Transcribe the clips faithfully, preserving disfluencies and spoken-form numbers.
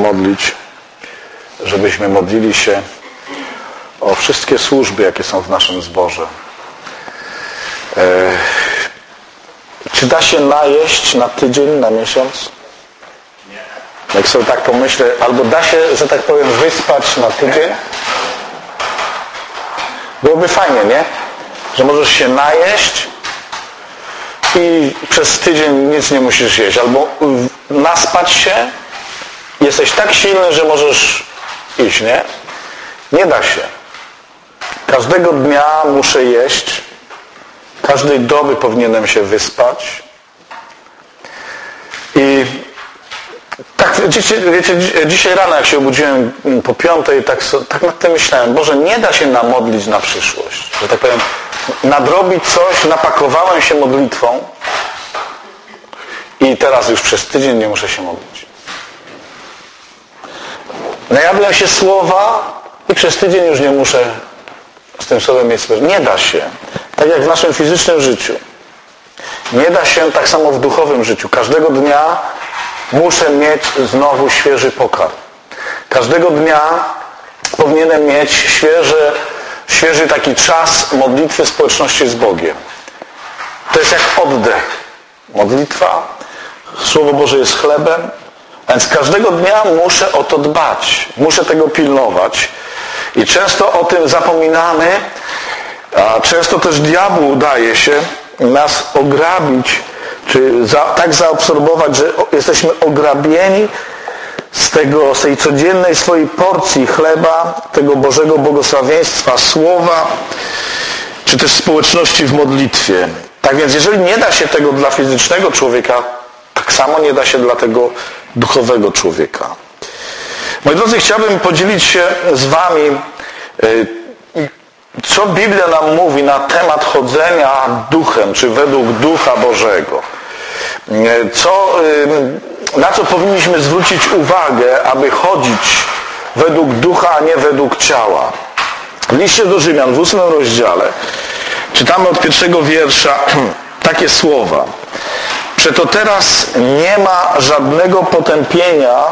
modlić, żebyśmy modlili się o wszystkie służby, jakie są w naszym zborze. E, czy da się najeść na tydzień, na miesiąc? Nie. Jak sobie tak pomyślę, albo da się, że tak powiem, wyspać na tydzień? Byłoby fajnie, nie? Że możesz się najeść i przez tydzień nic nie musisz jeść. Albo naspać się, jesteś tak silny, że możesz iść, nie? Nie da się. Każdego dnia muszę jeść. Każdej doby powinienem się wyspać. I tak, wiecie, wiecie, dzisiaj rano jak się obudziłem po piątej, tak, tak nad tym myślałem, Boże, nie da się namodlić na przyszłość. Że tak powiem, nadrobić coś, napakowałem się modlitwą i teraz już przez tydzień nie muszę się modlić. Najadłem się słowa i przez tydzień już nie muszę z tym słowem mieć sprawy. Nie da się. Tak jak w naszym fizycznym życiu. Nie da się tak samo w duchowym życiu. Każdego dnia muszę mieć znowu świeży pokarm. Każdego dnia powinienem mieć świeży, świeży taki czas modlitwy, społeczności z Bogiem. To jest jak oddech. Modlitwa, Słowo Boże jest chlebem, a więc każdego dnia muszę o to dbać. Muszę tego pilnować. I często o tym zapominamy, a często też diabłu udaje się nas ograbić, czy za, tak zaabsorbować, że jesteśmy ograbieni z, tego, z tej codziennej swojej porcji chleba, tego Bożego błogosławieństwa, słowa, czy też społeczności w modlitwie. Tak więc jeżeli nie da się tego dla fizycznego człowieka, tak samo nie da się dla tego duchowego człowieka. Moi drodzy, chciałbym podzielić się z wami, co Biblia nam mówi na temat chodzenia duchem, czy według Ducha Bożego. Co, na co powinniśmy zwrócić uwagę, aby chodzić według ducha, a nie według ciała. W liście do Rzymian w ósmym rozdziale czytamy od pierwszego wiersza takie słowa. Przeto teraz nie ma żadnego potępienia,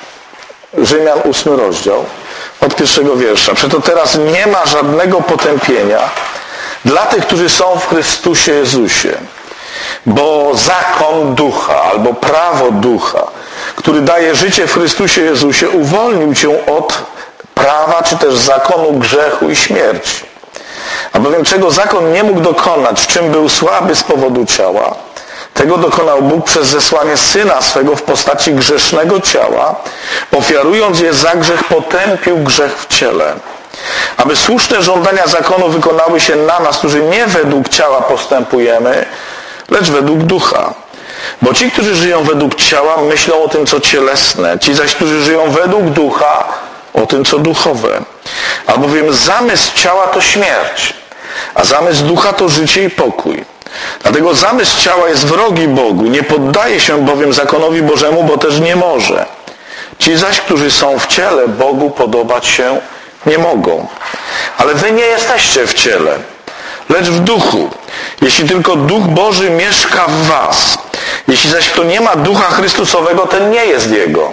Rzymian ósmy rozdział, od pierwszego wiersza. Przeto teraz nie ma żadnego potępienia dla tych, którzy są w Chrystusie Jezusie. Bo zakon ducha, albo prawo ducha, który daje życie w Chrystusie Jezusie, uwolnił cię od prawa, czy też zakonu grzechu i śmierci. A bowiem czego zakon nie mógł dokonać, w czym był słaby z powodu ciała, tego dokonał Bóg przez zesłanie Syna swego w postaci grzesznego ciała, ofiarując je za grzech, potępił grzech w ciele. Aby słuszne żądania zakonu wykonały się na nas, którzy nie według ciała postępujemy, lecz według ducha. Bo ci, którzy żyją według ciała, myślą o tym, co cielesne, ci zaś, którzy żyją według ducha, o tym, co duchowe. Albowiem zamysł ciała to śmierć, a zamysł ducha to życie i pokój. Dlatego zamysł ciała jest wrogi Bogu, nie poddaje się bowiem zakonowi Bożemu, bo też nie może. Ci zaś, którzy są w ciele, Bogu podobać się nie mogą. Ale wy nie jesteście w ciele, lecz w duchu. Jeśli tylko Duch Boży mieszka w was. Jeśli zaś kto nie ma Ducha Chrystusowego, ten nie jest Jego.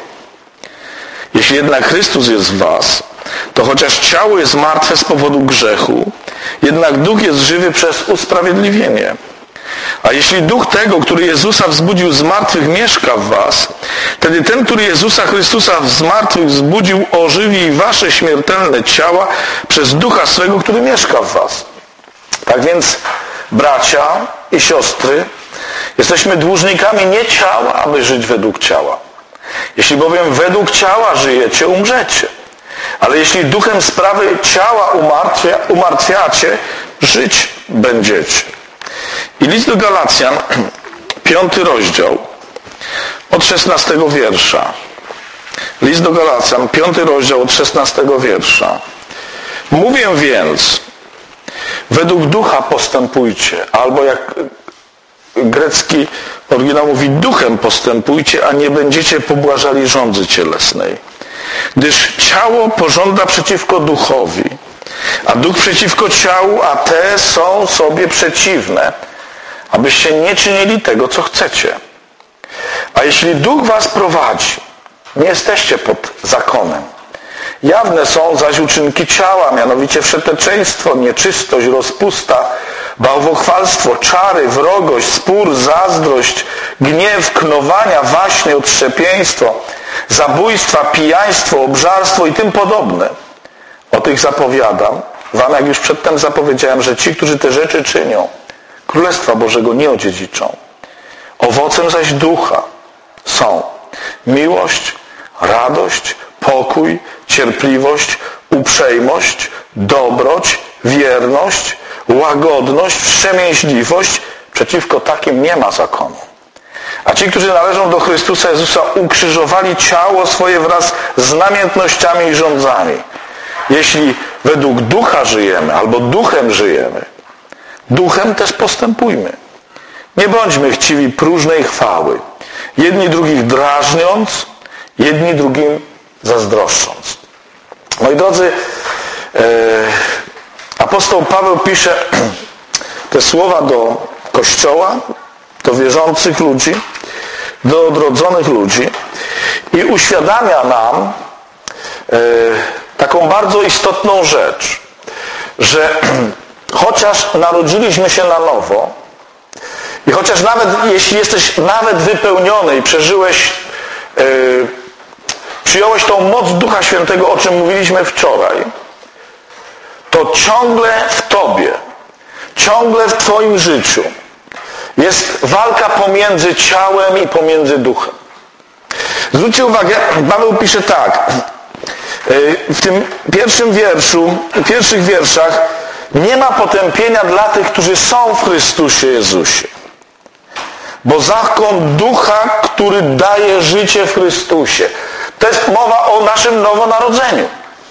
Jeśli jednak Chrystus jest w was, to chociaż ciało jest martwe z powodu grzechu, jednak Duch jest żywy przez usprawiedliwienie. A jeśli Duch tego, który Jezusa wzbudził z martwych, mieszka w was, wtedy ten, który Jezusa Chrystusa z martwych wzbudził, ożywi wasze śmiertelne ciała przez Ducha swego, który mieszka w was. Tak więc, bracia i siostry, jesteśmy dłużnikami nie ciała, aby żyć według ciała. Jeśli bowiem według ciała żyjecie, umrzecie. Ale jeśli duchem sprawy ciała umartwia, umartwiacie, żyć będziecie. I list do Galacjan, piąty rozdział, od szesnastego wiersza. List do Galacjan, piąty rozdział, od szesnastego wiersza. Mówię więc, według ducha postępujcie, albo jak grecki oryginał mówi, duchem postępujcie, a nie będziecie pobłażali żądzy cielesnej. Gdyż ciało pożąda przeciwko duchowi, a duch przeciwko ciału, a te są sobie przeciwne, abyście nie czynili tego, co chcecie. A jeśli duch was prowadzi, Nie jesteście pod zakonem. Jawne są zaś uczynki ciała, mianowicie wszeteczeństwo, nieczystość, rozpusta, bałwochwalstwo, czary, wrogość, spór, zazdrość, gniew, knowania, waśnie, otrzepieństwo, zabójstwa, pijaństwo, obżarstwo i tym podobne. O tych zapowiadam wam, jak już przedtem zapowiedziałem, że ci, którzy te rzeczy czynią, Królestwa Bożego nie odziedziczą. Owocem zaś ducha są miłość, radość, pokój, cierpliwość, uprzejmość, dobroć, wierność, łagodność, wstrzemięźliwość. Przeciwko takim nie ma zakonu. A ci, którzy należą do Chrystusa Jezusa, ukrzyżowali ciało swoje wraz z namiętnościami i rządzami. Jeśli według ducha żyjemy, albo duchem żyjemy, duchem też postępujmy. Nie bądźmy chciwi próżnej chwały, jedni drugich drażniąc, jedni drugim zazdroszcząc. Moi drodzy, e, apostoł Paweł pisze te słowa do Kościoła, do wierzących ludzi, do odrodzonych ludzi i uświadamia nam e, taką bardzo istotną rzecz, że chociaż narodziliśmy się na nowo i chociaż nawet jeśli jesteś nawet wypełniony i przeżyłeś e, przyjąłeś tą moc Ducha Świętego, o czym mówiliśmy wczoraj, to ciągle w tobie, ciągle w twoim życiu jest walka pomiędzy ciałem i pomiędzy duchem. Zwróćcie uwagę, Paweł pisze tak, w tym pierwszym wierszu, w pierwszych wierszach, nie ma potępienia dla tych, którzy są w Chrystusie Jezusie. Bo zakon ducha, który daje życie w Chrystusie. To jest mowa o naszym nowonarodzeniu.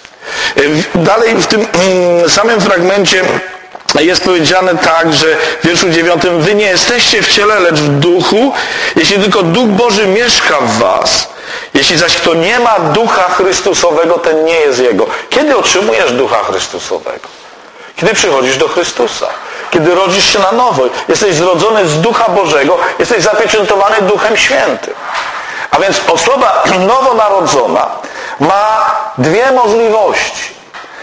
Dalej w tym samym fragmencie jest powiedziane tak, że w wierszu dziewiątym wy nie jesteście w ciele, lecz w duchu, jeśli tylko Duch Boży mieszka w was. Jeśli zaś kto nie ma Ducha Chrystusowego, ten nie jest Jego. Kiedy otrzymujesz Ducha Chrystusowego? Kiedy przychodzisz do Chrystusa. Kiedy rodzisz się na nowo. Jesteś zrodzony z Ducha Bożego, jesteś zapieczętowany Duchem Świętym. A więc osoba nowonarodzona ma dwie możliwości.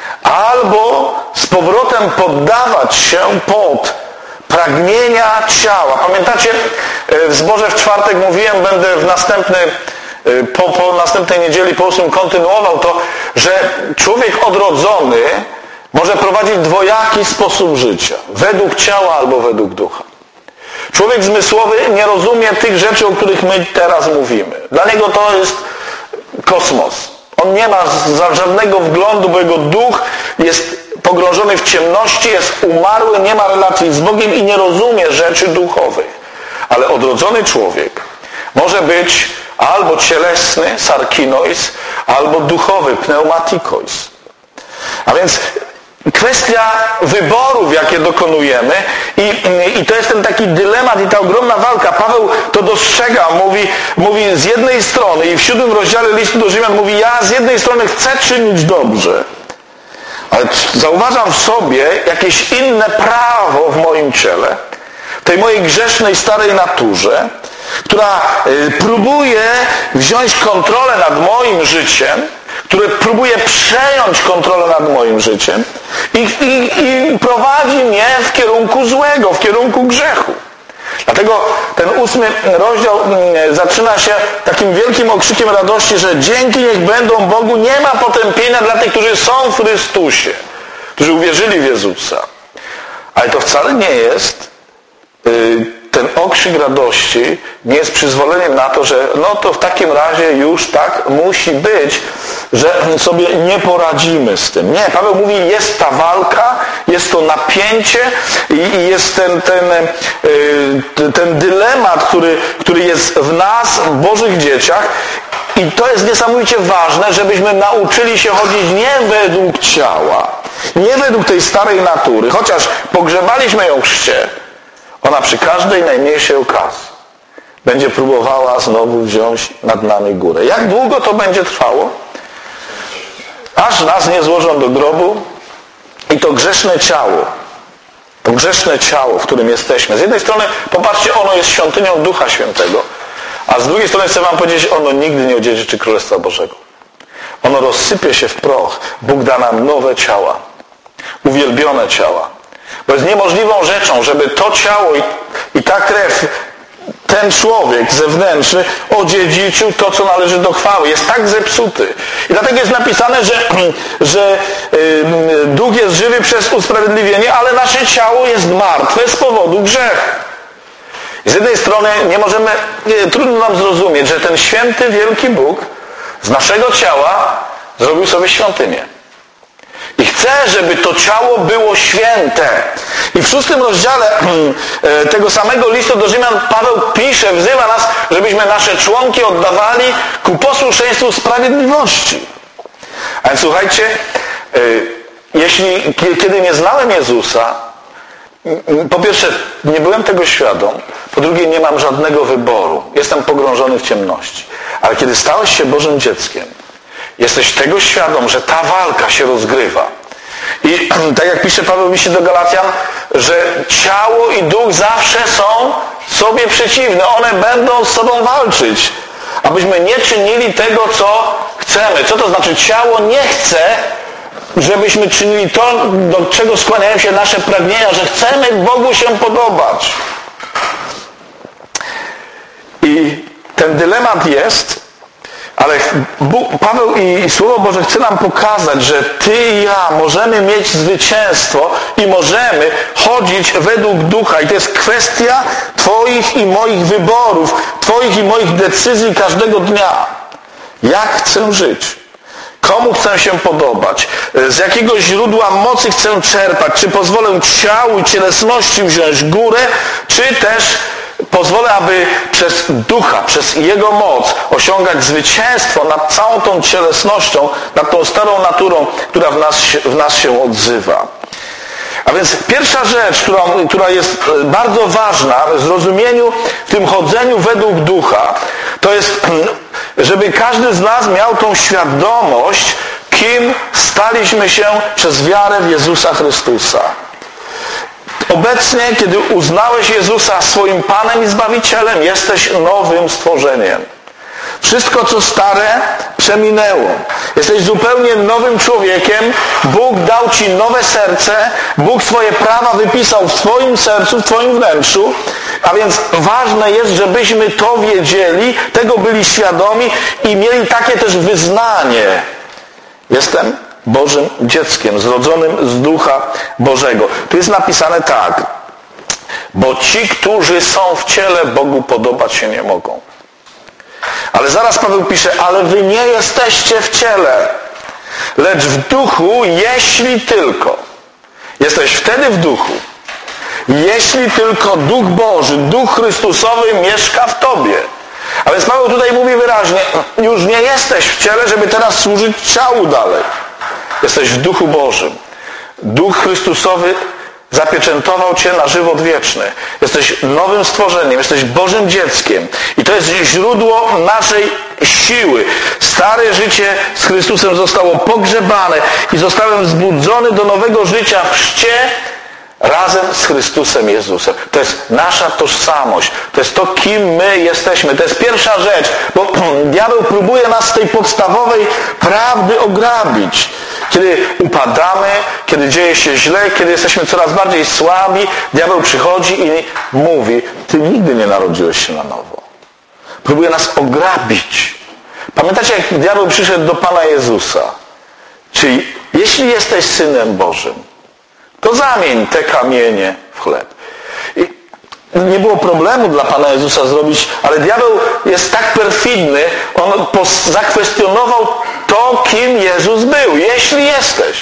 Albo z powrotem poddawać się pod pragnienia ciała. Pamiętacie, w zborze w czwartek mówiłem, będę w następny, po, po następnej niedzieli po ósmym kontynuował to, że człowiek odrodzony może prowadzić dwojaki sposób życia. Według ciała albo według ducha. Człowiek zmysłowy nie rozumie tych rzeczy, o których my teraz mówimy. Dla niego to jest kosmos. On nie ma żadnego wglądu, bo jego duch jest pogrążony w ciemności, jest umarły, nie ma relacji z Bogiem i nie rozumie rzeczy duchowych. Ale odrodzony człowiek może być albo cielesny, sarkinois, albo duchowy, pneumatikois. A więc kwestia wyborów, jakie dokonujemy i, i to jest ten taki dylemat i ta ogromna walka. Paweł to dostrzega, mówi, mówi z jednej strony i w siódmym rozdziale listu do Rzymian mówi, ja z jednej strony chcę czynić dobrze, ale zauważam w sobie jakieś inne prawo w moim ciele, tej mojej grzesznej, starej naturze, która próbuje wziąć kontrolę nad moim życiem, które próbuje przejąć kontrolę nad moim życiem i, i, i prowadzi mnie w kierunku złego, w kierunku grzechu. Dlatego ten ósmy rozdział zaczyna się takim wielkim okrzykiem radości, że dzięki niech będą Bogu, nie ma potępienia dla tych, którzy są w Chrystusie, którzy uwierzyli w Jezusa. Ale to wcale nie jest yy, ten okrzyk radości nie jest przyzwoleniem na to, że no to w takim razie już tak musi być, że sobie nie poradzimy z tym. Nie, Paweł mówi, jest ta walka, jest to napięcie i jest ten, ten, ten dylemat, który, który jest w nas, Bożych dzieciach i to jest niesamowicie ważne, żebyśmy nauczyli się chodzić nie według ciała, nie według tej starej natury, chociaż pogrzebaliśmy ją w chrzcie, ona przy każdej najmniejszej okazji będzie próbowała znowu wziąć nad nami górę. Jak długo to będzie trwało? Aż nas nie złożą do grobu i to grzeszne ciało, to grzeszne ciało, w którym jesteśmy. Z jednej strony, popatrzcie, ono jest świątynią Ducha Świętego, A z drugiej strony chcę wam powiedzieć, ono nigdy nie odziedziczy Królestwa Bożego. Ono rozsypie się w proch. Bóg da nam nowe ciała. Uwielbione ciała. Bo jest niemożliwą rzeczą, żeby to ciało i, i ta krew, ten człowiek zewnętrzny odziedziczył to, co należy do chwały. Jest tak zepsuty. I dlatego jest napisane, że, że yy, duch jest żywy przez usprawiedliwienie, ale nasze ciało jest martwe z powodu grzechu. I z jednej strony nie możemy, nie, trudno nam zrozumieć, że ten święty, wielki Bóg z naszego ciała zrobił sobie świątynię. I chce, żeby to ciało było święte. I w szóstym rozdziale tego samego listu do Rzymian Paweł pisze, wzywa nas, żebyśmy nasze członki oddawali ku posłuszeństwu sprawiedliwości. A więc słuchajcie, jeśli, kiedy nie znałem Jezusa, po pierwsze, nie byłem tego świadom, po drugie, nie mam żadnego wyboru. Jestem pogrążony w ciemności. Ale kiedy stałeś się Bożym dzieckiem, jesteś tego świadom, że ta walka się rozgrywa. I tak jak pisze Paweł w liście do Galacjan, że ciało i duch zawsze są sobie przeciwne. One będą z sobą walczyć. Abyśmy nie czynili tego, co chcemy. Co to znaczy? Ciało nie chce, żebyśmy czynili to, do czego skłaniają się nasze pragnienia, że chcemy Bogu się podobać. I ten dylemat jest, ale Bóg, Paweł i Słowo Boże chce nam pokazać, że ty i ja możemy mieć zwycięstwo i możemy chodzić według ducha. I to jest kwestia twoich i moich wyborów, twoich i moich decyzji każdego dnia. Jak chcę żyć? Komu chcę się podobać? Z jakiego źródła mocy chcę czerpać? Czy pozwolę ciału i cielesności wziąć górę, czy też pozwolę, aby przez ducha, przez jego moc osiągać zwycięstwo nad całą tą cielesnością, nad tą starą naturą, która w nas, w nas się odzywa. A więc pierwsza rzecz, która, która jest bardzo ważna w zrozumieniu, w tym chodzeniu według ducha, to jest, żeby każdy z nas miał tą świadomość, kim staliśmy się przez wiarę w Jezusa Chrystusa. Obecnie, kiedy uznałeś Jezusa swoim Panem i Zbawicielem, jesteś nowym stworzeniem. Wszystko, co stare, przeminęło. Jesteś zupełnie nowym człowiekiem. Bóg dał ci nowe serce. Bóg swoje prawa wypisał w twoim sercu, w twoim wnętrzu. A więc ważne jest, żebyśmy to wiedzieli, tego byli świadomi i mieli takie też wyznanie. Jestem Bożym dzieckiem, zrodzonym z Ducha Bożego. Tu jest napisane tak. Bo ci, którzy są w ciele, Bogu podobać się nie mogą. Ale zaraz Paweł pisze, ale wy nie jesteście w ciele, lecz w duchu, jeśli tylko. Jesteś wtedy w duchu, jeśli tylko Duch Boży, Duch Chrystusowy mieszka w tobie. A więc Paweł tutaj mówi wyraźnie, już nie jesteś w ciele, żeby teraz służyć ciału dalej. Jesteś w Duchu Bożym. Duch Chrystusowy zapieczętował cię na żywot wieczny. Jesteś nowym stworzeniem, jesteś Bożym dzieckiem. I to jest źródło naszej siły. Stare życie z Chrystusem zostało pogrzebane i zostałem wzbudzony do nowego życia w chrzcie razem z Chrystusem Jezusem. To jest nasza tożsamość. To jest to, kim my jesteśmy. To jest pierwsza rzecz, bo diabeł próbuje nas z tej podstawowej prawdy ograbić. Kiedy upadamy, kiedy dzieje się źle, kiedy jesteśmy coraz bardziej słabi, diabeł przychodzi i mówi, ty nigdy nie narodziłeś się na nowo. Próbuje nas ograbić. Pamiętacie, jak diabeł przyszedł do Pana Jezusa? Czyli jeśli jesteś Synem Bożym, to zamień te kamienie w chleb. I nie było problemu dla Pana Jezusa zrobić, ale diabeł jest tak perfidny, on zakwestionował to, kim Jezus był. Jeśli jesteś.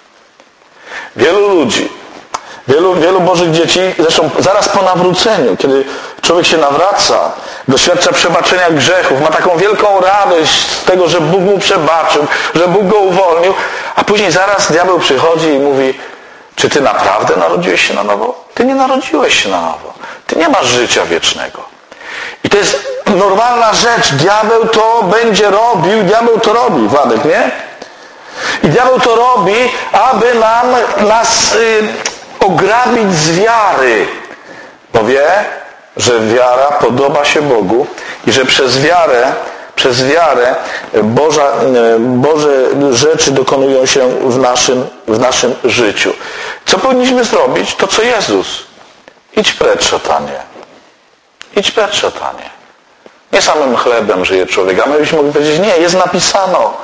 Wielu ludzi, wielu, wielu Bożych dzieci, zresztą zaraz po nawróceniu, kiedy człowiek się nawraca, doświadcza przebaczenia grzechów, ma taką wielką radość z tego, że Bóg mu przebaczył, że Bóg go uwolnił, a później zaraz diabeł przychodzi i mówi, czy ty naprawdę narodziłeś się na nowo? Ty nie narodziłeś się na nowo. Ty nie masz życia wiecznego. I to jest normalna rzecz. Diabeł to będzie robił, diabeł to robi, Władek, nie? I diabeł to robi, aby nam, nas y, ograbić z wiary. Bo wie, że wiara podoba się Bogu i że przez wiarę, przez wiarę Boża, Boże rzeczy dokonują się w naszym, w naszym życiu. Co powinniśmy zrobić? To co Jezus. Idź precz, szatanie. Idź precz, szatanie. Nie samym chlebem żyje człowiek, a my byśmy mogli powiedzieć, nie, jest napisano.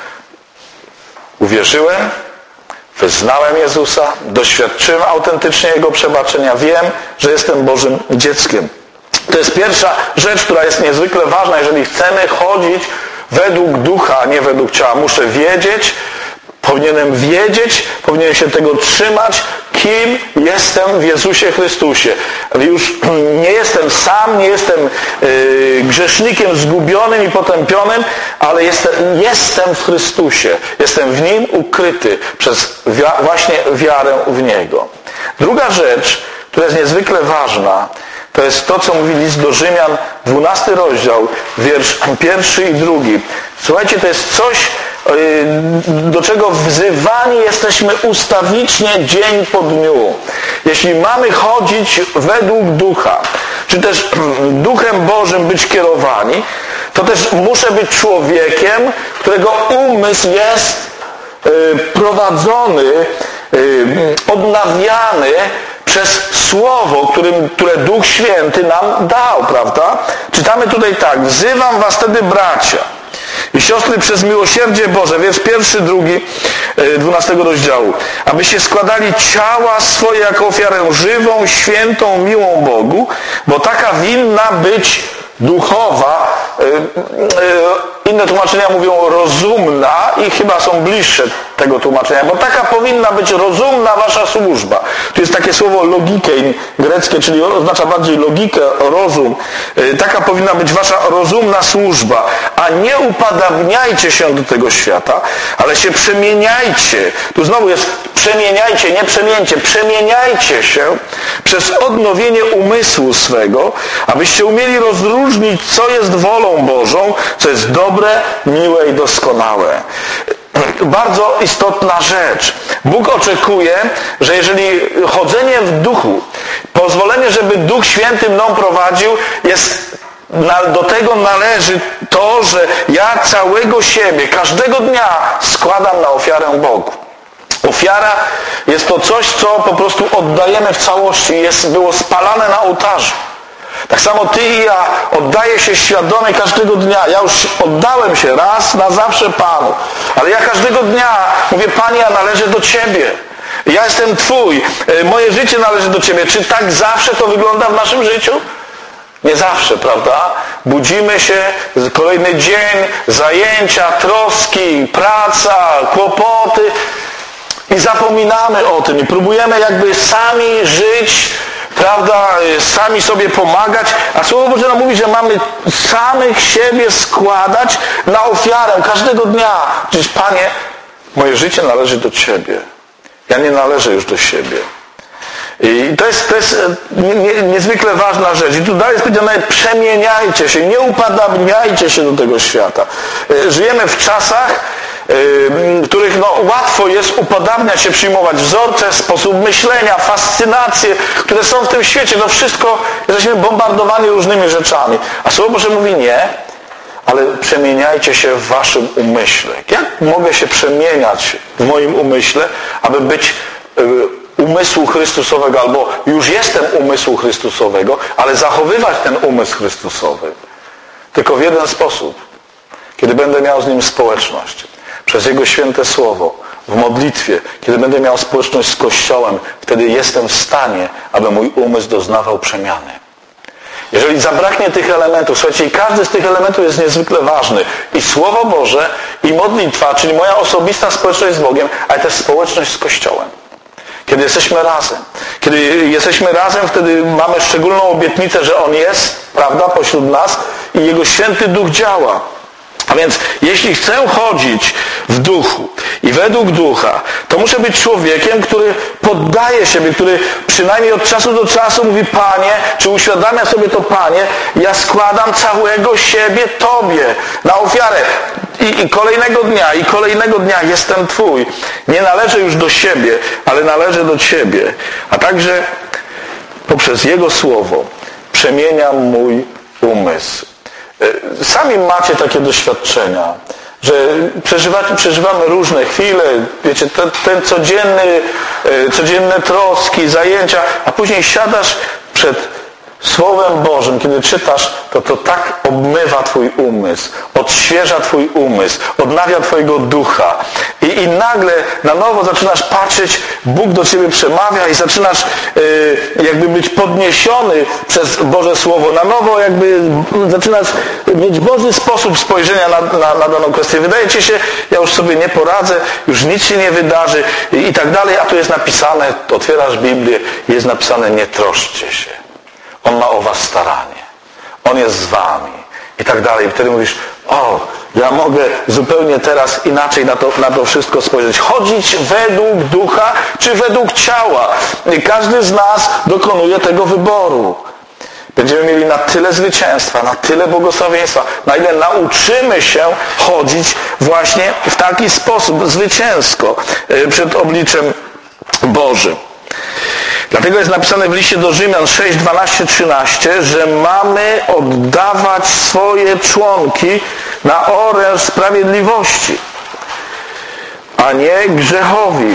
Uwierzyłem, wyznałem Jezusa, doświadczyłem autentycznie Jego przebaczenia, wiem, że jestem Bożym dzieckiem. To jest pierwsza rzecz, która jest niezwykle ważna, jeżeli chcemy chodzić według ducha, a nie według ciała. Muszę wiedzieć, powinienem wiedzieć, powinienem się tego trzymać, kim jestem w Jezusie Chrystusie. Już nie jestem sam, nie jestem yy, grzesznikiem zgubionym i potępionym, ale jestem, jestem w Chrystusie. Jestem w Nim ukryty przez wi- właśnie wiarę w Niego. Druga rzecz, która jest niezwykle ważna, to jest to, co mówi list do Rzymian, dwunasty rozdział, wiersz pierwszy i drugi. Słuchajcie, to jest coś, do czego wzywani jesteśmy ustawicznie dzień po dniu. Jeśli mamy chodzić według ducha, czy też duchem Bożym być kierowani, to też muszę być człowiekiem, którego umysł jest prowadzony, odnawiany przez Słowo, którym, które Duch Święty nam dał, prawda? Czytamy tutaj tak: wzywam was wtedy, bracia i siostry, przez miłosierdzie Boże, wiersz pierwszy, drugi, dwunastego rozdziału, abyście składali ciała swoje jako ofiarę żywą, świętą, miłą Bogu, bo taka winna być duchowa. Inne tłumaczenia mówią rozumna i chyba są bliższe tego tłumaczenia, bo taka powinna być rozumna wasza służba. Tu jest takie słowo logikein greckie, czyli oznacza bardziej logikę, rozum. Taka powinna być wasza rozumna służba, a nie upadabniajcie się do tego świata, ale się przemieniajcie. Tu znowu jest przemieniajcie, nie przemieńcie, przemieniajcie się przez odnowienie umysłu swego, abyście umieli rozróżnić, co jest wolą Bożą, co jest dobre, miłe i doskonałe. Bardzo istotna rzecz. Bóg oczekuje, że jeżeli chodzenie w duchu, pozwolenie, żeby Duch Święty mną prowadził, jest, do tego należy to, że ja całego siebie, każdego dnia składam na ofiarę Bogu. Ofiara jest to coś, co po prostu oddajemy w całości, jest, było spalane na ołtarzu. Tak samo ty i ja oddaję się świadomie każdego dnia. Ja już oddałem się raz na zawsze Panu. Ale ja każdego dnia mówię: Panie, ja należę do Ciebie. Ja jestem Twój. Moje życie należy do Ciebie. Czy tak zawsze to wygląda w naszym życiu? Nie zawsze, prawda? Budzimy się, kolejny dzień, zajęcia, troski, praca, kłopoty i zapominamy o tym i próbujemy jakby sami żyć, prawda, sami sobie pomagać, a Słowo Boże nam mówi, że mamy samych siebie składać na ofiarę każdego dnia. Przecież Panie, moje życie należy do Ciebie. Ja nie należę już do siebie. I to jest, to jest nie, nie, niezwykle ważna rzecz. I tu dalej jest powiedziane: przemieniajcie się, nie upadabniajcie się do tego świata. Żyjemy w czasach, w których no, łatwo jest upodabniać się, przyjmować wzorce, sposób myślenia, fascynacje, które są w tym świecie. No wszystko, jesteśmy bombardowani różnymi rzeczami. A Słowo Boże mówi: nie, ale przemieniajcie się w waszym umyśle. Jak mogę się przemieniać w moim umyśle, aby być umysłu Chrystusowego, albo już jestem umysłu Chrystusowego, ale zachowywać ten umysł Chrystusowy? Tylko w jeden sposób. Kiedy będę miał z Nim społeczność. Przez Jego święte Słowo, w modlitwie, kiedy będę miał społeczność z Kościołem, wtedy jestem w stanie, aby mój umysł doznawał przemiany. Jeżeli zabraknie tych elementów, słuchajcie, i każdy z tych elementów jest niezwykle ważny. I Słowo Boże, i modlitwa, czyli moja osobista społeczność z Bogiem, ale też społeczność z Kościołem. Kiedy jesteśmy razem. Kiedy jesteśmy razem, wtedy mamy szczególną obietnicę, że On jest, prawda, pośród nas i Jego Święty Duch działa. A więc jeśli chcę chodzić w duchu i według ducha, to muszę być człowiekiem, który poddaje siebie, który przynajmniej od czasu do czasu mówi: Panie, czy uświadamia sobie to: Panie, ja składam całego siebie Tobie na ofiarę. I, I kolejnego dnia, i kolejnego dnia jestem Twój. Nie należę już do siebie, ale należę do Ciebie. A także poprzez Jego Słowo przemienia mój umysł. Sami macie takie doświadczenia, że przeżywacie, przeżywamy różne chwile, wiecie, ten, ten codzienny, codzienne troski, zajęcia, a później siadasz przed Słowem Bożym, kiedy czytasz, to to tak obmywa Twój umysł, odświeża Twój umysł, odnawia Twojego ducha i, i nagle na nowo zaczynasz patrzeć, Bóg do Ciebie przemawia i zaczynasz y, jakby być podniesiony przez Boże Słowo, na nowo jakby zaczynasz mieć Boży sposób spojrzenia na, na, na daną kwestię. Wydaje Ci się, ja już sobie nie poradzę, już nic się nie wydarzy i, i tak dalej, a tu jest napisane, otwierasz Biblię i jest napisane, nie troszczcie się. On ma o was staranie. On jest z wami. I tak dalej. I wtedy mówisz, o, ja mogę zupełnie teraz inaczej na to, na to wszystko spojrzeć. Chodzić według ducha, czy według ciała. I każdy z nas dokonuje tego wyboru. Będziemy mieli na tyle zwycięstwa, na tyle błogosławieństwa, na ile nauczymy się chodzić właśnie w taki sposób zwycięsko przed obliczem Bożym. Dlatego jest napisane w liście do Rzymian sześć, dwanaście, trzynaście, że mamy oddawać swoje członki na oręż sprawiedliwości, a nie grzechowi.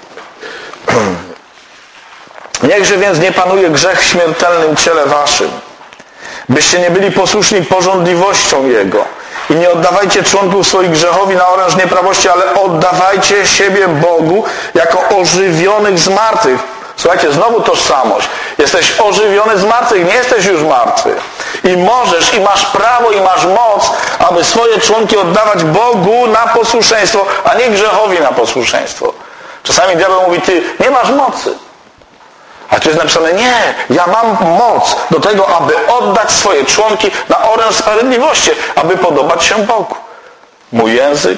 Niechże więc nie panuje grzech w śmiertelnym ciele waszym, byście nie byli posłuszni pożądliwościom Jego. I nie oddawajcie członków swoich grzechowi na oręż nieprawości, ale oddawajcie siebie Bogu jako ożywionych z martwych. Słuchajcie, znowu tożsamość. Jesteś ożywiony z martwych, nie jesteś już martwy. I możesz, i masz prawo, i masz moc, aby swoje członki oddawać Bogu na posłuszeństwo, a nie grzechowi na posłuszeństwo. Czasami diabeł mówi, ty nie masz mocy. A tu jest napisane, nie, ja mam moc do tego, aby oddać swoje członki na oręż sprawiedliwości, aby podobać się Bogu. Mój język,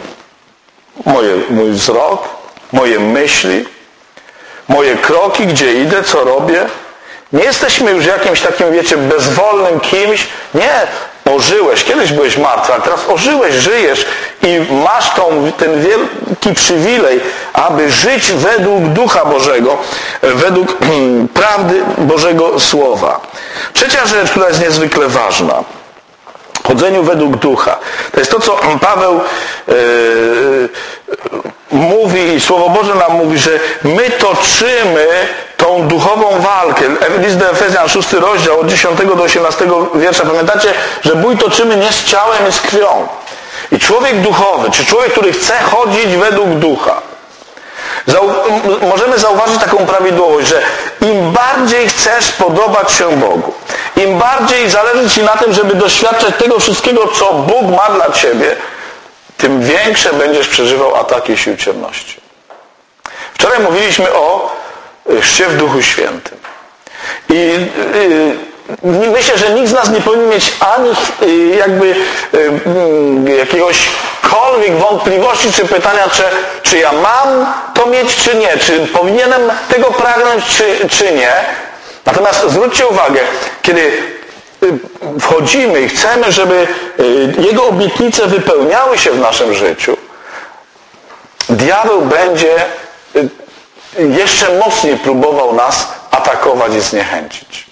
moje, mój wzrok, moje myśli, moje kroki, gdzie idę, co robię. Nie jesteśmy już jakimś takim, wiecie, bezwolnym kimś. Nie, ożyłeś. Kiedyś byłeś martwy, a teraz ożyłeś, żyjesz i masz tą, ten wielki przywilej, aby żyć według Ducha Bożego, według prawdy Bożego Słowa. Trzecia rzecz, która jest niezwykle ważna. Chodzeniu według Ducha. To jest to, co Paweł yy, mówi i Słowo Boże nam mówi, że my toczymy tą duchową walkę. List do Efezjan, szósty rozdział, od dziesiątego do osiemnastego wiersza. Pamiętacie, że bój toczymy nie z ciałem i z krwią. I człowiek duchowy, czy człowiek, który chce chodzić według Ducha, Zau możemy zauważyć taką prawidłowość, że im bardziej chcesz podobać się Bogu, im bardziej zależy Ci na tym, żeby doświadczać tego wszystkiego, co Bóg ma dla Ciebie, tym większe będziesz przeżywał ataki sił ciemności. Wczoraj mówiliśmy o chrzcie w Duchu Świętym. I yy, myślę, że nikt z nas nie powinien mieć ani yy, jakby yy, jakiegośkolwiek wątpliwości czy pytania, czy, czy ja mam to mieć, czy nie, czy powinienem tego pragnąć, czy, czy nie. Natomiast zwróćcie uwagę, kiedy wchodzimy i chcemy, żeby Jego obietnice wypełniały się w naszym życiu, diabeł będzie jeszcze mocniej próbował nas atakować i zniechęcić.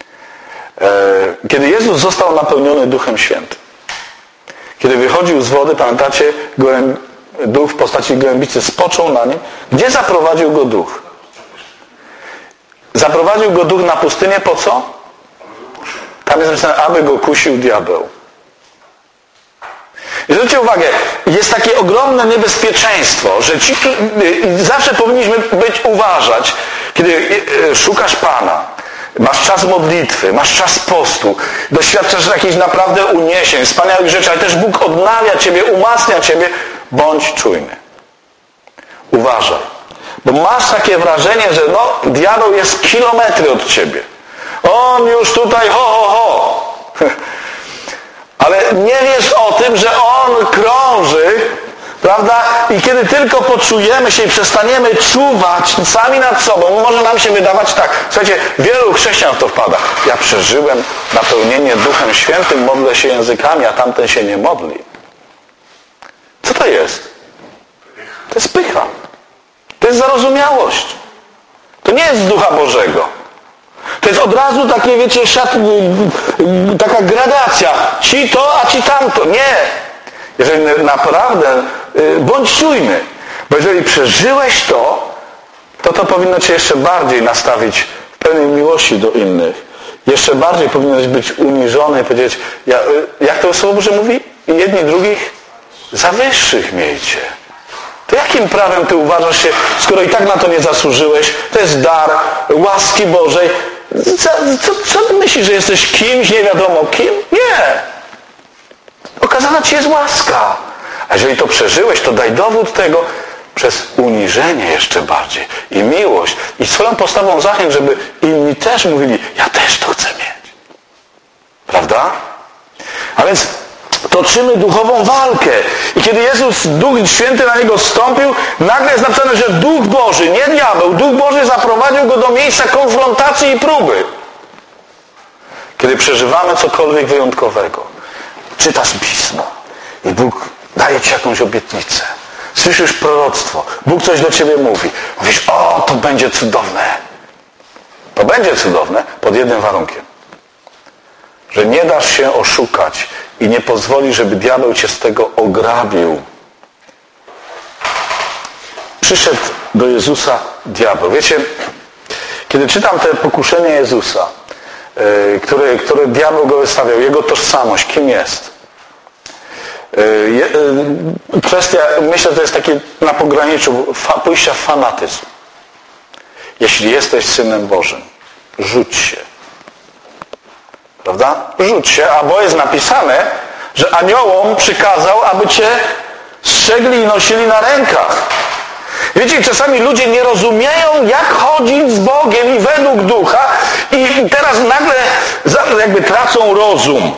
Kiedy Jezus został napełniony Duchem Świętym, kiedy wychodził z wody, pamiętacie, duch w postaci gołębicy spoczął na nim. Gdzie zaprowadził go duch? Zaprowadził go duch na pustynię po co? Tam jest napisane, aby go kusił diabeł. I zwróćcie uwagę, jest takie ogromne niebezpieczeństwo, że ci, zawsze powinniśmy być uważać, kiedy szukasz Pana, masz czas modlitwy, masz czas postu, doświadczasz jakichś naprawdę uniesień, wspaniałych rzeczy, ale też Bóg odnawia Ciebie, umacnia Ciebie, bądź czujny. Uważaj. Bo masz takie wrażenie, że no, diabeł jest kilometry od Ciebie. On już tutaj ho, ho, ho. Ale nie wiesz o tym, że On krąży, prawda? I kiedy tylko poczujemy się i przestaniemy czuwać sami nad sobą, może nam się wydawać tak. Słuchajcie, wielu chrześcijan w to wpada. Ja przeżyłem napełnienie Duchem Świętym, modlę się językami, a tamten się nie modli. Co to jest? To jest pycha. To jest zarozumiałość. To nie jest z Ducha Bożego. To jest od razu takie, wiecie, szat, taka gradacja. Ci to, a ci tamto. Nie. Jeżeli naprawdę, bądź czujny. Bo jeżeli przeżyłeś to, to to powinno cię jeszcze bardziej nastawić w pełnej miłości do innych. Jeszcze bardziej powinieneś być uniżony i powiedzieć, ja, jak to Słowo Boże mówi? Jedni drugich za wyższych miejcie. To jakim prawem ty uważasz się, skoro i tak na to nie zasłużyłeś, to jest dar łaski Bożej. Co, co, co ty myślisz, że jesteś kimś, nie wiadomo kim? Nie. Okazana ci jest łaska. A jeżeli to przeżyłeś, to daj dowód tego przez uniżenie jeszcze bardziej i miłość i swoją postawą zachęć, żeby inni też mówili, ja też to chcę mieć. Prawda? A więc toczymy duchową walkę. I kiedy Jezus, Duch Święty na Niego zstąpił, nagle jest napisane, że Duch Boży, nie diabeł, Duch Boży zaprowadził Go do miejsca konfrontacji i próby. Kiedy przeżywamy cokolwiek wyjątkowego, czytasz Pismo i Bóg daje ci jakąś obietnicę. Słyszysz proroctwo, Bóg coś do ciebie mówi. Mówisz, o, to będzie cudowne. To będzie cudowne pod jednym warunkiem. Że nie dasz się oszukać i nie pozwoli, żeby diabeł cię z tego ograbił. Przyszedł do Jezusa diabeł. Wiecie, kiedy czytam te pokuszenia Jezusa, yy, które, które diabeł go wystawiał, jego tożsamość, kim jest. Yy, yy, kwestia, myślę, to jest takie na pograniczu fa, pójścia w fanatyzm. Jeśli jesteś Synem Bożym, rzuć się. Prawda? Rzuć się, a bo jest napisane, że aniołom przykazał, aby cię strzegli i nosili na rękach. Wiecie, czasami ludzie nie rozumieją, jak chodzić z Bogiem i według ducha i teraz nagle jakby tracą rozum.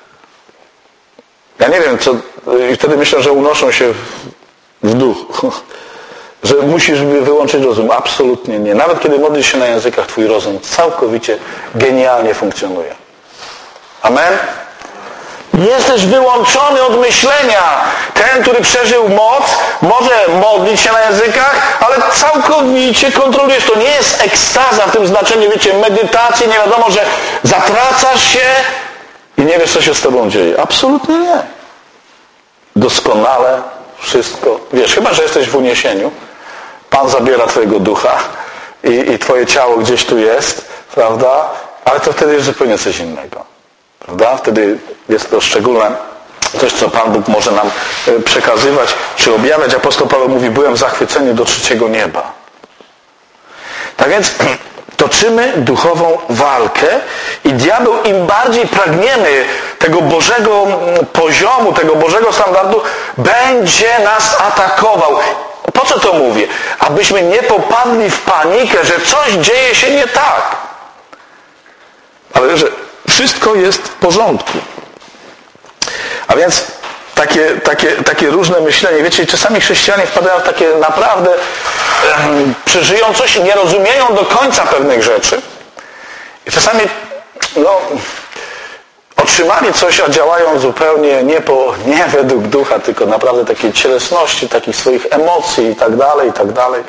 Ja nie wiem, co, i wtedy myślę, że unoszą się w duch. Że musisz wyłączyć rozum. Absolutnie nie. Nawet kiedy modlisz się na językach, twój rozum całkowicie genialnie funkcjonuje. Amen? Jesteś wyłączony od myślenia. Ten, który przeżył moc, może modlić się na językach, ale całkowicie kontrolujesz. To nie jest ekstaza w tym znaczeniu, wiecie, medytacji, nie wiadomo, że zatracasz się i nie wiesz, co się z tobą dzieje. Absolutnie nie. Doskonale wszystko. Wiesz, chyba, że jesteś w uniesieniu. Pan zabiera twojego ducha i, i twoje ciało gdzieś tu jest, prawda? Ale to wtedy jest zupełnie coś innego. Prawda? Wtedy jest to szczególne coś, co Pan Bóg może nam przekazywać czy objawiać. Apostoł Paweł mówi, byłem zachwycony do trzeciego nieba. Tak więc toczymy duchową walkę i diabeł, im bardziej pragniemy tego Bożego poziomu, tego Bożego standardu, będzie nas atakował. Po co to mówię? Abyśmy nie popadli w panikę, że coś dzieje się nie tak. Ale że wszystko jest w porządku. A więc takie, takie, takie różne myślenie. Wiecie, czasami chrześcijanie wpadają w takie naprawdę um, przeżyją coś i nie rozumieją do końca pewnych rzeczy. I czasami no, otrzymali coś, a działają zupełnie nie, po, nie według ducha, tylko naprawdę takiej cielesności, takich swoich emocji i tak dalej, i tak dalej.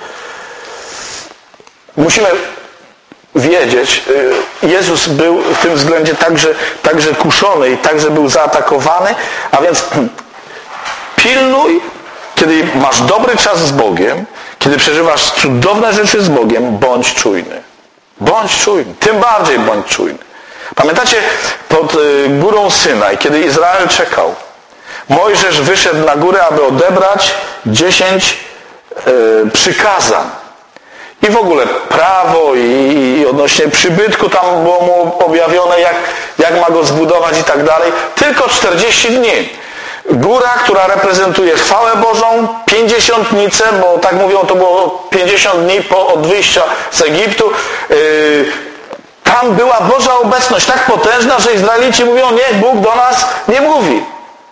Musimy wiedzieć, Jezus był w tym względzie także, także kuszony i także był zaatakowany, a więc pilnuj, kiedy masz dobry czas z Bogiem, kiedy przeżywasz cudowne rzeczy z Bogiem, bądź czujny. Bądź czujny. Tym bardziej bądź czujny. Pamiętacie pod górą Synaj, kiedy Izrael czekał, Mojżesz wyszedł na górę, aby odebrać dziesięć yy, przykazań. I w ogóle prawo i, i odnośnie przybytku tam było mu objawione, jak, jak ma go zbudować i tak dalej. Tylko czterdzieści dni. Góra, która reprezentuje chwałę Bożą, pięćdziesiątnicę, bo tak mówią, to było pięćdziesiąt dni po od wyjścia z Egiptu. Yy, tam była Boża obecność tak potężna, że Izraelici mówią, niech Bóg do nas nie mówi.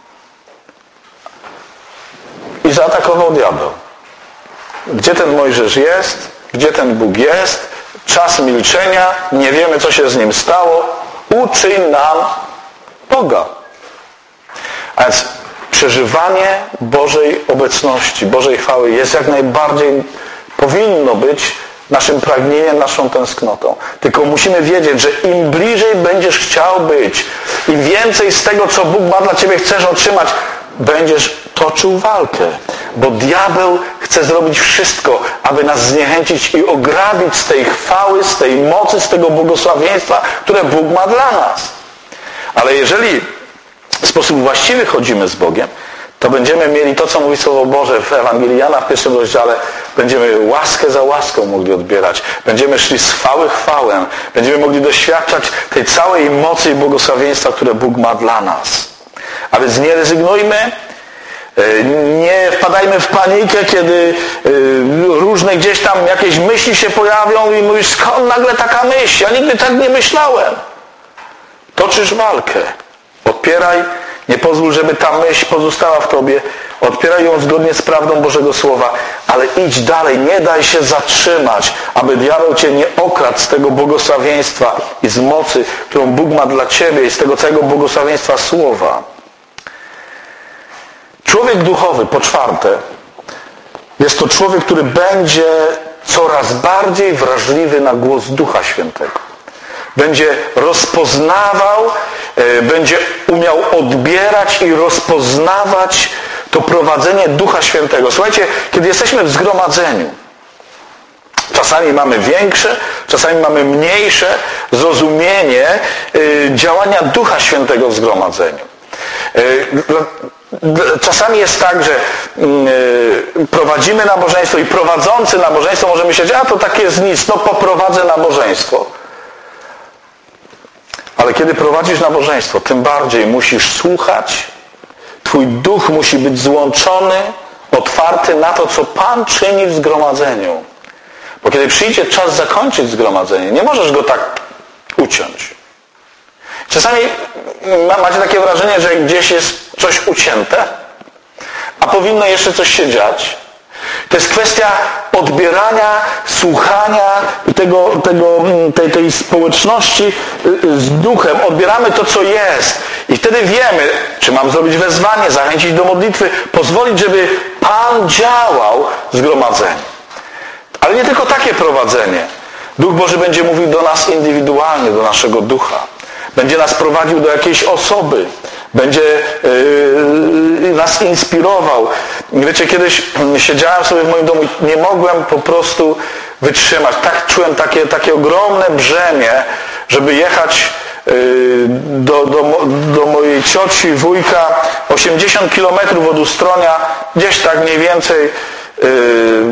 I zaatakował diabeł. Gdzie ten Mojżesz jest? Gdzie ten Bóg jest? Czas milczenia, nie wiemy, co się z nim stało. Uczyń nam Boga. A więc przeżywanie Bożej obecności, Bożej chwały jest jak najbardziej, powinno być naszym pragnieniem, naszą tęsknotą. Tylko musimy wiedzieć, że im bliżej będziesz chciał być, im więcej z tego, co Bóg ma dla ciebie, chcesz otrzymać, będziesz toczył walkę. Bo diabeł chce zrobić wszystko, aby nas zniechęcić i ograbić z tej chwały, z tej mocy, z tego błogosławieństwa, które Bóg ma dla nas. Ale jeżeli w sposób właściwy chodzimy z Bogiem, to będziemy mieli to, co mówi Słowo Boże w Ewangelii Jana w pierwszym rozdziale. Będziemy łaskę za łaską mogli odbierać. Będziemy szli z chwały chwałę. Będziemy mogli doświadczać tej całej mocy i błogosławieństwa, które Bóg ma dla nas. A więc nie rezygnujmy, nie wpadajmy w panikę, kiedy różne gdzieś tam jakieś myśli się pojawią i mówisz, skąd nagle taka myśl? Ja nigdy tak nie myślałem. Toczysz walkę. Odpieraj. Nie pozwól, żeby ta myśl pozostała w tobie. Odpieraj ją zgodnie z prawdą Bożego Słowa, ale idź dalej. Nie daj się zatrzymać, aby diabeł cię nie okradł z tego błogosławieństwa i z mocy, którą Bóg ma dla ciebie i z tego całego błogosławieństwa Słowa. Człowiek duchowy, po czwarte, jest to człowiek, który będzie coraz bardziej wrażliwy na głos Ducha Świętego. Będzie rozpoznawał, będzie umiał odbierać i rozpoznawać to prowadzenie Ducha Świętego. Słuchajcie, kiedy jesteśmy w zgromadzeniu, czasami mamy większe, czasami mamy mniejsze zrozumienie działania Ducha Świętego w zgromadzeniu. Czasami jest tak, że prowadzimy nabożeństwo i prowadzący nabożeństwo może myśleć, a to takie jest nic, no poprowadzę nabożeństwo. Ale kiedy prowadzisz nabożeństwo, tym bardziej musisz słuchać. Twój duch musi być złączony, otwarty na to, co Pan czyni w zgromadzeniu. Bo kiedy przyjdzie czas zakończyć zgromadzenie, nie możesz go tak uciąć. Czasami macie takie wrażenie, że gdzieś jest coś ucięte, a powinno jeszcze coś się dziać. To jest kwestia odbierania, słuchania tego, tego, tej, tej społeczności z duchem. Odbieramy to, co jest. I wtedy wiemy, czy mam zrobić wezwanie, zachęcić do modlitwy, pozwolić, żeby Pan działał w zgromadzeniu. Ale nie tylko takie prowadzenie. Duch Boży będzie mówił do nas indywidualnie, do naszego ducha. Będzie nas prowadził do jakiejś osoby. Będzie yy, nas inspirował. Wiecie, kiedyś siedziałem sobie w moim domu i nie mogłem po prostu wytrzymać. Tak czułem takie, takie ogromne brzemię, żeby jechać yy, do, do, do mojej cioci, wujka, osiemdziesiąt kilometrów od Ustronia, gdzieś tak mniej więcej. Yy,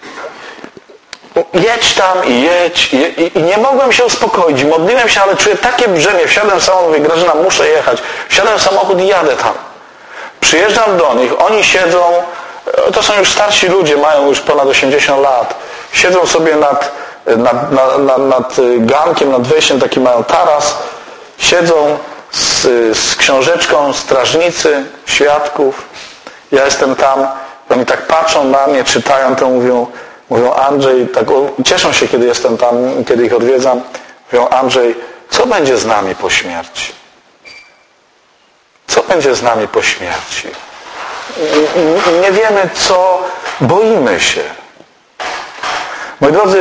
jedź tam i jedź. I, i, I nie mogłem się uspokoić. Modliłem się, ale czuję takie brzemię. Wsiadłem w samochód, mówię, Grażyna, muszę jechać. Wsiadłem w samochód i jadę tam. Przyjeżdżam do nich, oni siedzą, to są już starsi ludzie, mają już ponad osiemdziesiąt lat. Siedzą sobie nad, nad, nad, nad, nad gankiem, nad wejściem, taki mają taras. Siedzą z, z książeczką strażnicy, świadków. Ja jestem tam. Oni tak patrzą na mnie, czytają to, mówią, Mówią, Andrzej, tak, o, cieszą się, kiedy jestem tam, kiedy ich odwiedzam. Mówią, Andrzej, co będzie z nami po śmierci? Co będzie z nami po śmierci? Nie wiemy, co, boimy się. Moi drodzy,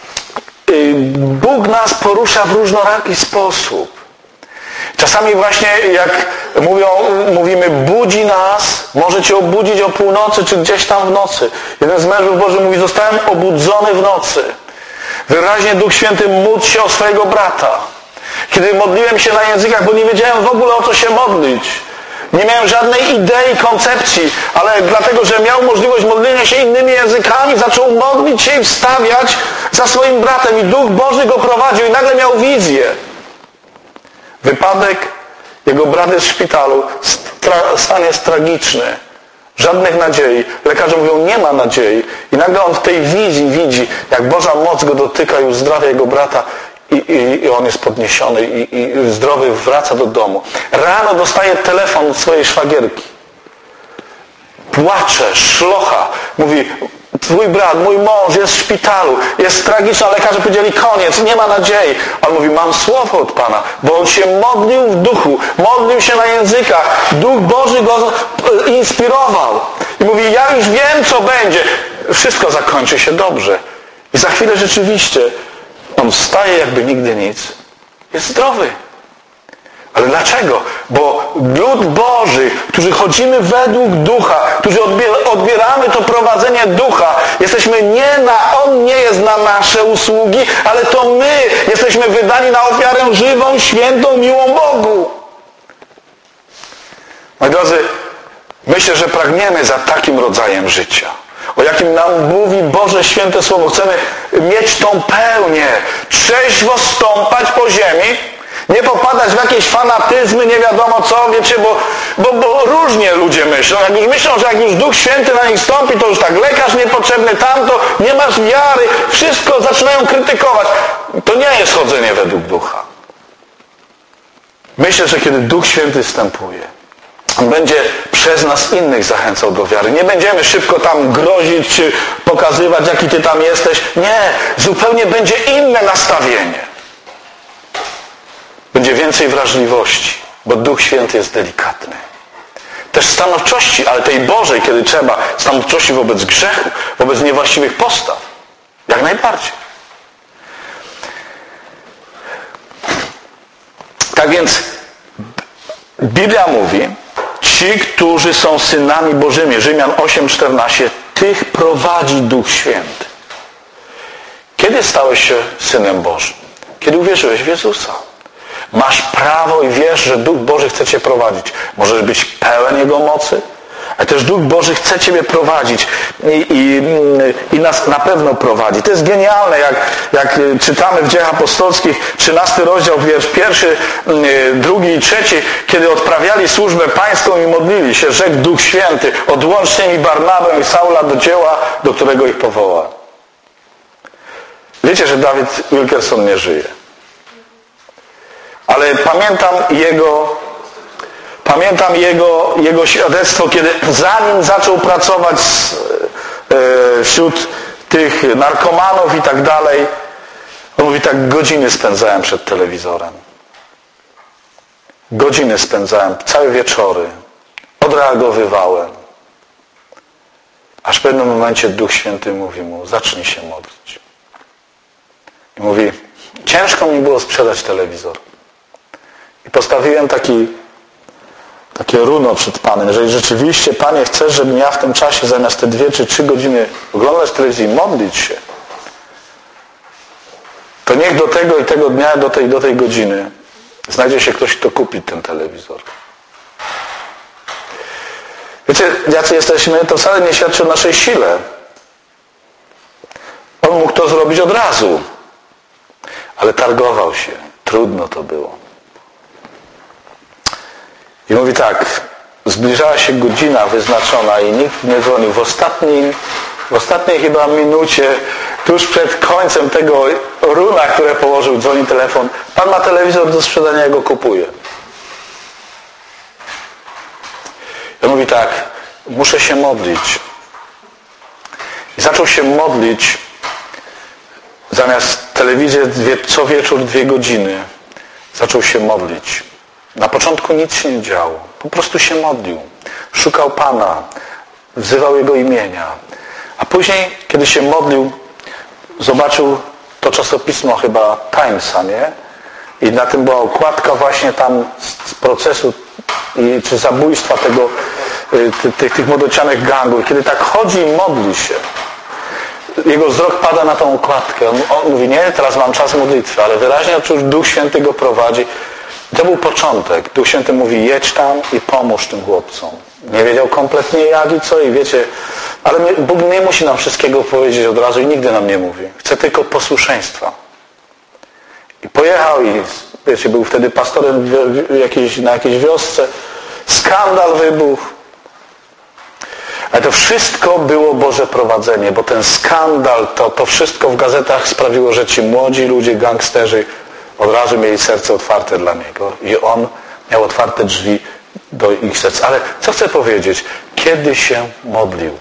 Bóg nas porusza w różnoraki sposób. Czasami właśnie, jak mówią, mówimy, budzi nas, może cię obudzić o północy, czy gdzieś tam w nocy. Jeden z mężów Bożych mówi, zostałem obudzony w nocy. Wyraźnie Duch Święty módl się o swojego brata. Kiedy modliłem się na językach, bo nie wiedziałem w ogóle, o co się modlić. Nie miałem żadnej idei, koncepcji, ale dlatego, że miał możliwość modlenia się innymi językami, zaczął modlić się i wstawiać za swoim bratem i Duch Boży go prowadził i nagle miał wizję. Wypadek, jego brat jest w szpitalu, stan jest tragiczny, żadnych nadziei. Lekarze mówią, nie ma nadziei. I nagle on w tej wizji widzi, jak Boża moc go dotyka i uzdrawia jego brata i, i, i on jest podniesiony i, i zdrowy wraca do domu. Rano dostaje telefon od swojej szwagierki. Płacze, szlocha. Mówi, twój brat, mój mąż jest w szpitalu, jest tragiczny, a lekarze powiedzieli koniec, nie ma nadziei. On mówi, mam słowo od Pana, bo on się modlił w duchu, modlił się na językach. Duch Boży go inspirował. I mówi, ja już wiem, co będzie. Wszystko zakończy się dobrze. I za chwilę rzeczywiście on wstaje jakby nigdy nic. Jest zdrowy. Ale dlaczego? Bo lud Boży, którzy chodzimy według Ducha, którzy odbieramy to prowadzenie Ducha, jesteśmy nie na, On nie jest na nasze usługi, ale to my jesteśmy wydani na ofiarę żywą, świętą, miłą Bogu. Moi drodzy, myślę, że pragniemy za takim rodzajem życia, o jakim nam mówi Boże Święte Słowo. Chcemy mieć tą pełnię, trzeźwo stąpać po ziemi, nie popadać w jakieś fanatyzmy, nie wiadomo co, wiecie, bo, bo, bo różnie ludzie myślą. Jak już myślą, że jak już Duch Święty na nich stąpi, to już tak lekarz niepotrzebny, tamto, nie masz wiary, wszystko zaczynają krytykować. To nie jest chodzenie według Ducha. Myślę, że kiedy Duch Święty wstępuje, On będzie przez nas innych zachęcał do wiary. Nie będziemy szybko tam grozić, czy pokazywać, jaki ty tam jesteś. Nie, zupełnie będzie inne nastawienie. Będzie więcej wrażliwości, bo Duch Święty jest delikatny. Też stanowczości, ale tej Bożej, kiedy trzeba, stanowczości wobec grzechu, wobec niewłaściwych postaw. Jak najbardziej. Tak więc Biblia mówi, ci, którzy są synami Bożymi, Rzymian osiem czternaście, tych prowadzi Duch Święty. Kiedy stałeś się synem Bożym? Kiedy uwierzyłeś w Jezusa. Masz prawo i wiesz, że Duch Boży chce cię prowadzić. Możesz być pełen Jego mocy, ale też Duch Boży chce ciebie prowadzić i, i, i nas na pewno prowadzi. To jest genialne, jak, jak czytamy w Dziejach Apostolskich, trzynasty rozdział, wiersz pierwszy, drugi i trzeci, kiedy odprawiali służbę pańską i modlili się, rzekł Duch Święty, odłączcie mi Barnabę i Saula do dzieła, do którego ich powoła. Wiecie, że David Wilkerson nie żyje. Ale pamiętam jego, pamiętam jego, jego świadectwo, kiedy zanim zaczął pracować z, e, wśród tych narkomanów i tak dalej, on mówi, tak godziny spędzałem przed telewizorem. Godziny spędzałem, całe wieczory. Odreagowywałem. Aż w pewnym momencie Duch Święty mówi mu, zacznij się modlić. I mówi, ciężko mi było sprzedać telewizor. I postawiłem taki, takie runo przed Panem. Jeżeli rzeczywiście, Panie, chcesz, żebym ja w tym czasie zamiast te dwie czy trzy godziny oglądać telewizję i modlić się, to niech do tego i tego dnia, do tej, do tej godziny znajdzie się ktoś, kto kupi ten telewizor. Wiecie, jacy jesteśmy, to wcale nie świadczy o naszej sile. On mógł to zrobić od razu, ale targował się. Trudno to było. I mówi tak, zbliżała się godzina wyznaczona i nikt nie dzwonił. W ostatnim, w ostatniej chyba minucie, tuż przed końcem tego runa, które położył, dzwoni telefon. Pan ma telewizor do sprzedania, ja go kupuję. I on mówi tak, muszę się modlić. I zaczął się modlić. Zamiast telewizję co wieczór dwie godziny. Zaczął się modlić. Na początku nic się nie działo. Po prostu się modlił. Szukał Pana. Wzywał Jego imienia. A później, kiedy się modlił, zobaczył to czasopismo chyba Timesa, nie? I na tym była okładka właśnie tam z procesu i, czy zabójstwa tego, ty, tych, tych młodocianych gangów. Kiedy tak chodzi i modli się, jego wzrok pada na tą okładkę. On, on mówi, nie, teraz mam czas modlitwy, ale wyraźnie odczuł, że Duch Święty go prowadzi. I to był początek. Duch Święty mówi, jedź tam i pomóż tym chłopcom. Nie wiedział kompletnie jak i co i wiecie, ale Bóg nie musi nam wszystkiego powiedzieć od razu i nigdy nam nie mówi. Chce tylko posłuszeństwa. I pojechał i wiecie, był wtedy pastorem w jakiejś, na jakiejś wiosce. Skandal wybuchł. Ale to wszystko było Boże prowadzenie, bo ten skandal, to, to wszystko w gazetach sprawiło, że ci młodzi ludzie, gangsterzy od razu mieli serce otwarte dla Niego i On miał otwarte drzwi do ich serc. Ale co chcę powiedzieć? Kiedy się modlił?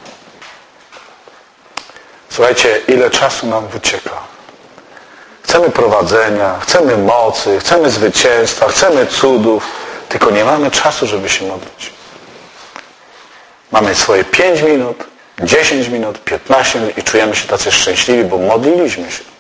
Słuchajcie, ile czasu nam wycieka. Chcemy prowadzenia, chcemy mocy, chcemy zwycięstwa, chcemy cudów, tylko nie mamy czasu, żeby się modlić. Mamy swoje pięć minut, dziesięć minut, piętnaście minut i czujemy się tacy szczęśliwi, bo modliliśmy się.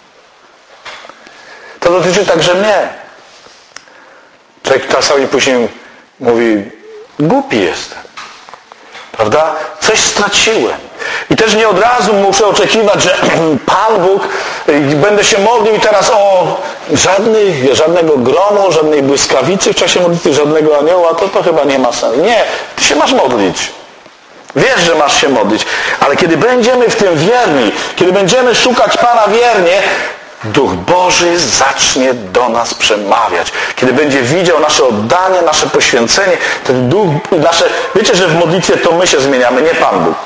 To dotyczy także mnie. Człowiek czasami później mówi, głupi jestem. Prawda? Coś straciłem. I też nie od razu muszę oczekiwać, że Pan Bóg, będę się modlił i teraz o żadnych, żadnego gromu, żadnej błyskawicy w czasie modlitwy, żadnego anioła, to to chyba nie ma sensu. Nie, ty się masz modlić. Wiesz, że masz się modlić. Ale kiedy będziemy w tym wierni, kiedy będziemy szukać Pana wiernie, Duch Boży zacznie do nas przemawiać. Kiedy będzie widział nasze oddanie, nasze poświęcenie, ten Duch, nasze... Wiecie, że w modlitwie to my się zmieniamy, nie Pan Bóg.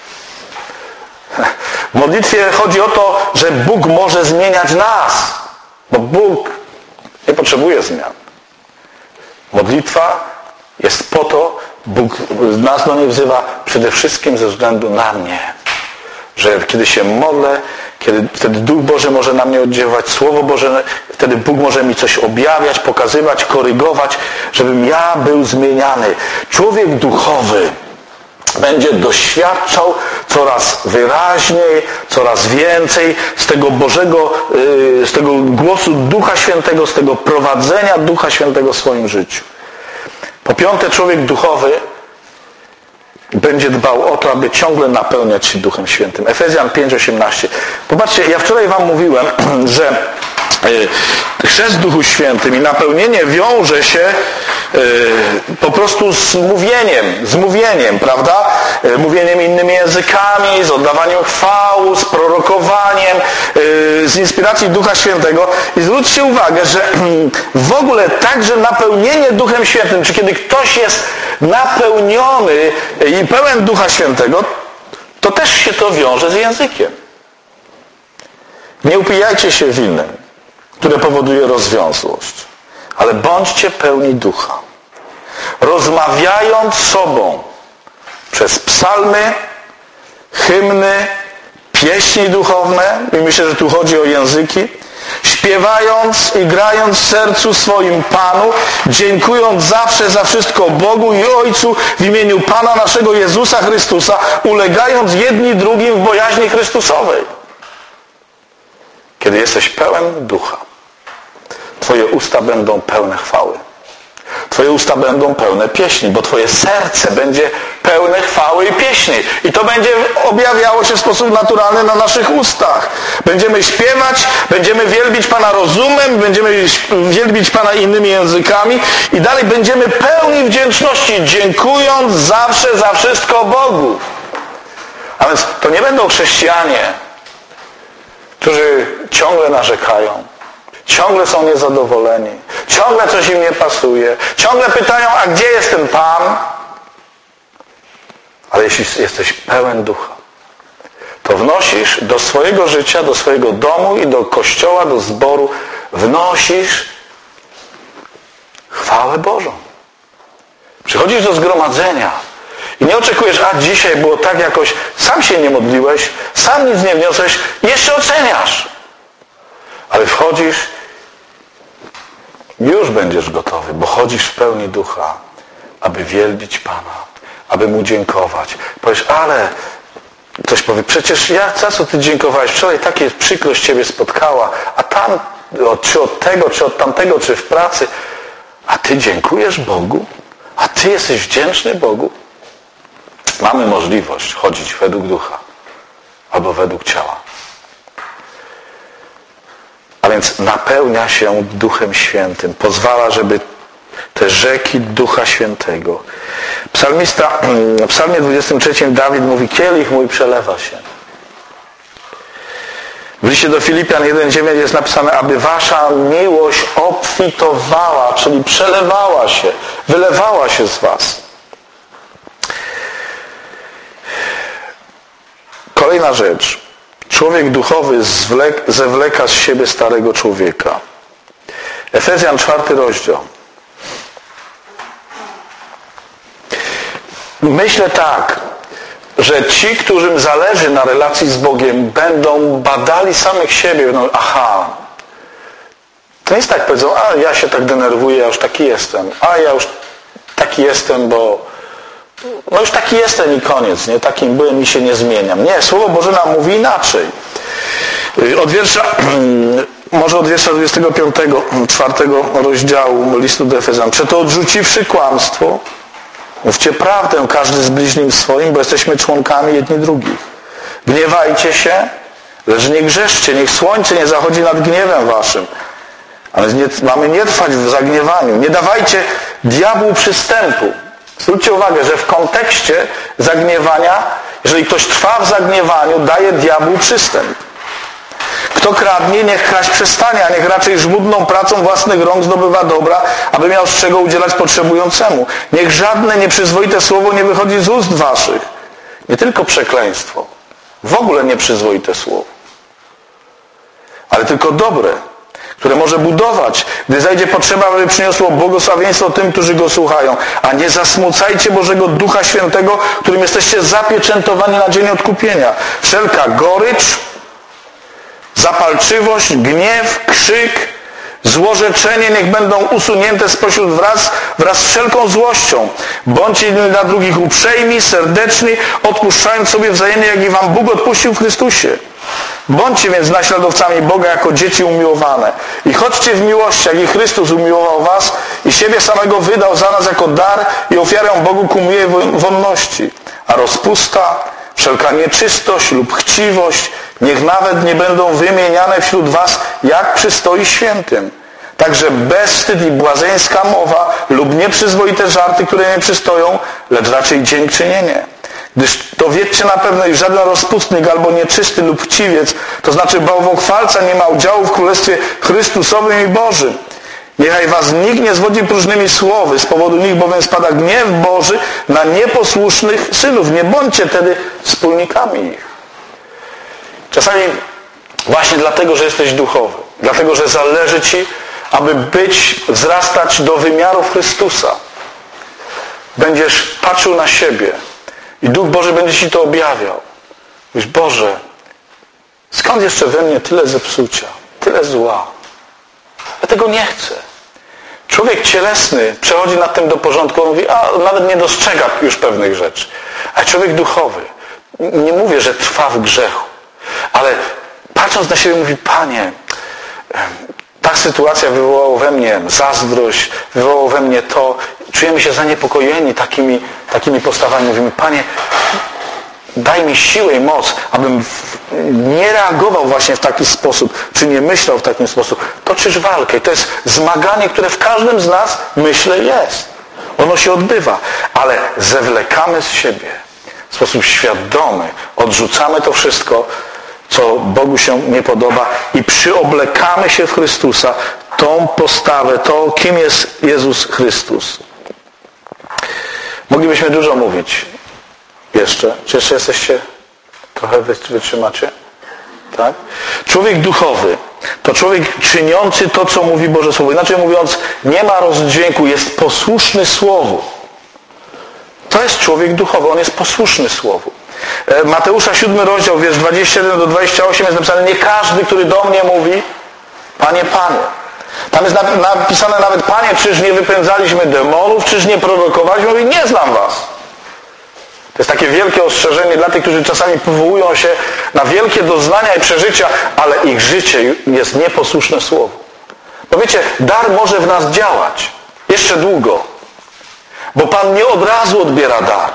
W modlitwie chodzi o to, że Bóg może zmieniać nas. Bo Bóg nie potrzebuje zmian. Modlitwa jest po to, Bóg nas do niej wzywa przede wszystkim ze względu na mnie. Że kiedy się modlę, kiedy wtedy Duch Boży może na mnie oddziaływać, Słowo Boże, wtedy Bóg może mi coś objawiać, pokazywać, korygować, żebym ja był zmieniany. Człowiek duchowy będzie doświadczał coraz wyraźniej, coraz więcej z tego Bożego, z tego głosu Ducha Świętego, z tego prowadzenia Ducha Świętego w swoim życiu. Po piąte, człowiek duchowy będzie dbał o to, aby ciągle napełniać się Duchem Świętym. Efezjan pięć osiemnaście. Popatrzcie, ja wczoraj wam mówiłem, że chrzest w Duchu Świętym i napełnienie wiąże się po prostu z mówieniem, z mówieniem, prawda? Mówieniem innymi językami, z oddawaniem chwał, z prorokowaniem, z inspiracji Ducha Świętego. I zwróćcie uwagę, że w ogóle także napełnienie Duchem Świętym, czy kiedy ktoś jest napełniony i pełen Ducha Świętego, to też się to wiąże z językiem. Nie upijajcie się winem, które powoduje rozwiązłość, ale bądźcie pełni Ducha. Rozmawiając sobą przez psalmy, hymny, pieśni duchowne, i myślę, że tu chodzi o języki, śpiewając i grając w sercu swoim Panu, dziękując zawsze za wszystko Bogu i Ojcu w imieniu Pana naszego Jezusa Chrystusa, ulegając jedni drugim w bojaźni Chrystusowej. Kiedy jesteś pełen Ducha, twoje usta będą pełne chwały. Twoje usta będą pełne pieśni, bo twoje serce będzie pełne chwały i pieśni. I to będzie objawiało się w sposób naturalny na naszych ustach. Będziemy śpiewać, będziemy wielbić Pana rozumem, będziemy wielbić Pana innymi językami i dalej będziemy pełni wdzięczności, dziękując zawsze za wszystko Bogu. A więc to nie będą chrześcijanie, którzy ciągle narzekają, ciągle są niezadowoleni, ciągle coś im nie pasuje, ciągle pytają, a gdzie jest ten Pan? Ale jeśli jesteś pełen Ducha, to wnosisz do swojego życia, do swojego domu i do kościoła, do zboru, wnosisz chwałę Bożą. Przychodzisz do zgromadzenia i nie oczekujesz, a dzisiaj było tak jakoś, sam się nie modliłeś, sam nic nie wniosłeś, jeszcze oceniasz. Ale wchodzisz, już będziesz gotowy, bo chodzisz w pełni Ducha, aby wielbić Pana, aby Mu dziękować. Powiesz, ale ktoś powie, przecież ja, za co Ty dziękowałeś? Wczoraj takie przykrość Ciebie spotkała, a tam, czy od tego, czy od tamtego, czy w pracy, a Ty dziękujesz Bogu? A Ty jesteś wdzięczny Bogu? Mamy możliwość chodzić według Ducha albo według ciała. A więc napełnia się Duchem Świętym. Pozwala, żeby te rzeki Ducha Świętego. Psalmista, w psalmie dwudziestym trzecim Dawid mówi, kielich mój przelewa się. W liście do Filipian jeden dziewięć jest napisane, aby wasza miłość obfitowała, czyli przelewała się, wylewała się z was. Kolejna rzecz. Człowiek duchowy zwlek, zewleka z siebie starego człowieka. Efezjan czwarty rozdział. Myślę tak, że ci, którym zależy na relacji z Bogiem, będą badali samych siebie. Będą, aha, to nie jest tak, powiedzą, a ja się tak denerwuję, ja już taki jestem. A ja już taki jestem, bo no już taki jestem i koniec, nie? Takim byłem i się nie zmieniam. Nie, Słowo Boże nam mówi inaczej. Od wiersza, może od wiersza dwudziestego piątego, czwartego rozdziału listu do Efezjan. Przeto odrzuciwszy kłamstwo, mówcie prawdę każdy z bliźnim swoim, bo jesteśmy członkami jedni drugich. Gniewajcie się, lecz nie grzeszcie, niech słońce nie zachodzi nad gniewem waszym. Ale nie, mamy nie trwać w zagniewaniu. Nie dawajcie diabłu przystępu. Zwróćcie uwagę, że w kontekście zagniewania, jeżeli ktoś trwa w zagniewaniu, daje diabłu przystęp. Kto kradnie, niech kraść przestanie, a niech raczej żmudną pracą własnych rąk zdobywa dobra, aby miał z czego udzielać potrzebującemu. Niech żadne nieprzyzwoite słowo nie wychodzi z ust waszych. Nie tylko przekleństwo. W ogóle nieprzyzwoite słowo. Ale tylko dobre, które może budować, gdy zajdzie potrzeba, aby przyniosło błogosławieństwo tym, którzy go słuchają. A nie zasmucajcie Bożego Ducha Świętego, którym jesteście zapieczętowani na dzień odkupienia. Wszelka gorycz, zapalczywość, gniew, krzyk, złorzeczenie niech będą usunięte spośród wraz, wraz z wszelką złością. Bądźcie dla drugich uprzejmi, serdeczni, odpuszczając sobie wzajemnie, jak i wam Bóg odpuścił w Chrystusie. Bądźcie więc naśladowcami Boga jako dzieci umiłowane. I chodźcie w miłości, jak i Chrystus umiłował was i siebie samego wydał za nas jako dar i ofiarę Bogu ku miłej wonności. A rozpusta, wszelka nieczystość lub chciwość niech nawet nie będą wymieniane wśród was, jak przystoi świętym. Także bezwstyd i błazeńska mowa lub nieprzyzwoite żarty, które nie przystoją, lecz raczej dziękczynienie. Gdyż to wiedzcie na pewno, iż żaden rozpustnik albo nieczysty lub chciwiec, to znaczy bałwochwalca, nie ma udziału w Królestwie Chrystusowym i Bożym. Niechaj was nikt nie zwodzi próżnymi słowy, z powodu nich bowiem spada gniew Boży na nieposłusznych synów. Nie bądźcie tedy wspólnikami ich. Czasami właśnie dlatego, że jesteś duchowy, dlatego, że zależy ci, aby być, wzrastać do wymiarów Chrystusa. Będziesz patrzył na siebie i Duch Boży będzie ci to objawiał. Mówisz, Boże, skąd jeszcze we mnie tyle zepsucia, tyle zła? Ja tego nie chcę. Człowiek cielesny przechodzi nad tym do porządku, on mówi, a nawet nie dostrzega już pewnych rzeczy. A człowiek duchowy, nie mówię, że trwa w grzechu, ale patrząc na siebie mówi, Panie, ta sytuacja wywołała we mnie zazdrość, wywołała we mnie to, czujemy się zaniepokojeni takimi, takimi postawami. Mówimy, Panie, daj mi siłę i moc, abym nie reagował właśnie w taki sposób, czy nie myślał w taki sposób. Toczysz walkę. I to jest zmaganie, które w każdym z nas, myślę, jest. Ono się odbywa. Ale zewlekamy z siebie w sposób świadomy. Odrzucamy to wszystko, co Bogu się nie podoba i przyoblekamy się w Chrystusa, tą postawę, to kim jest Jezus Chrystus. Moglibyśmy dużo mówić jeszcze. Czy jeszcze jesteście? Trochę wytrzymacie? Tak? Człowiek duchowy to człowiek czyniący to, co mówi Boże Słowo. Inaczej mówiąc, nie ma rozdźwięku, jest posłuszny Słowu. To jest człowiek duchowy, on jest posłuszny Słowu. Mateusza siódmy rozdział, wiersz dwudziesty siódmy do dwudziestego ósmego jest napisane, nie każdy, który do mnie mówi, Panie, Panie. Tam jest napisane nawet, Panie, czyż nie wypędzaliśmy demonów, czyż nie prorokowaliśmy? Mówi, nie znam was. To jest takie wielkie ostrzeżenie dla tych, którzy czasami powołują się na wielkie doznania i przeżycia, ale ich życie jest nieposłuszne Słowu. No wiecie, dar może w nas działać. Jeszcze długo. Bo Pan nie od razu odbiera dar.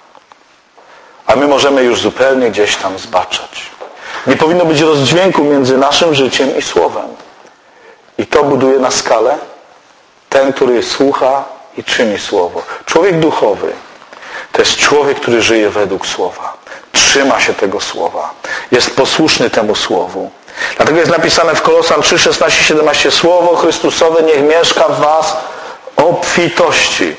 A my możemy już zupełnie gdzieś tam zbaczać. Nie powinno być rozdźwięku między naszym życiem i Słowem. I to buduje na skalę ten, który słucha i czyni Słowo. Człowiek duchowy to jest człowiek, który żyje według Słowa. Trzyma się tego Słowa. Jest posłuszny temu Słowu. Dlatego jest napisane w Kolosan trzy, szesnaście, siedemnaście Słowo Chrystusowe niech mieszka w was obfitości.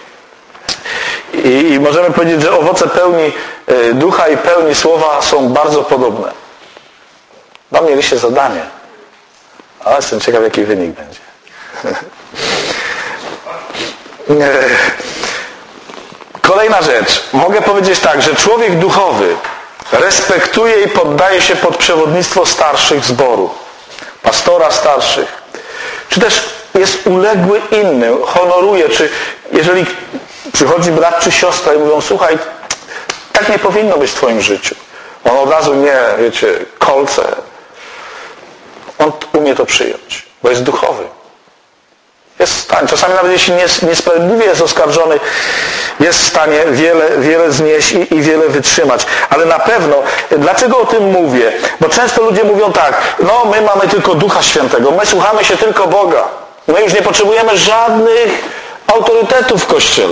I, I możemy powiedzieć, że owoce pełni ducha i pełni Słowa są bardzo podobne. No mieliście zadanie. Ale jestem ciekaw, jaki wynik będzie. Kolejna rzecz. Mogę powiedzieć tak, że człowiek duchowy respektuje i poddaje się pod przewodnictwo starszych zboru. Pastora starszych. Czy też jest uległy innym, honoruje, czy jeżeli Przychodzi brat czy siostra i mówią, słuchaj, tak nie powinno być w twoim życiu. On od razu nie, wiecie, kolce. On umie to przyjąć, bo jest duchowy. Jest w stanie, czasami nawet jeśli niesprawiedliwie jest oskarżony, jest w stanie wiele, wiele znieść i, i wiele wytrzymać. Ale na pewno, dlaczego o tym mówię? Bo często ludzie mówią tak, no my mamy tylko Ducha Świętego, my słuchamy się tylko Boga. My już nie potrzebujemy żadnych autorytetów w Kościele.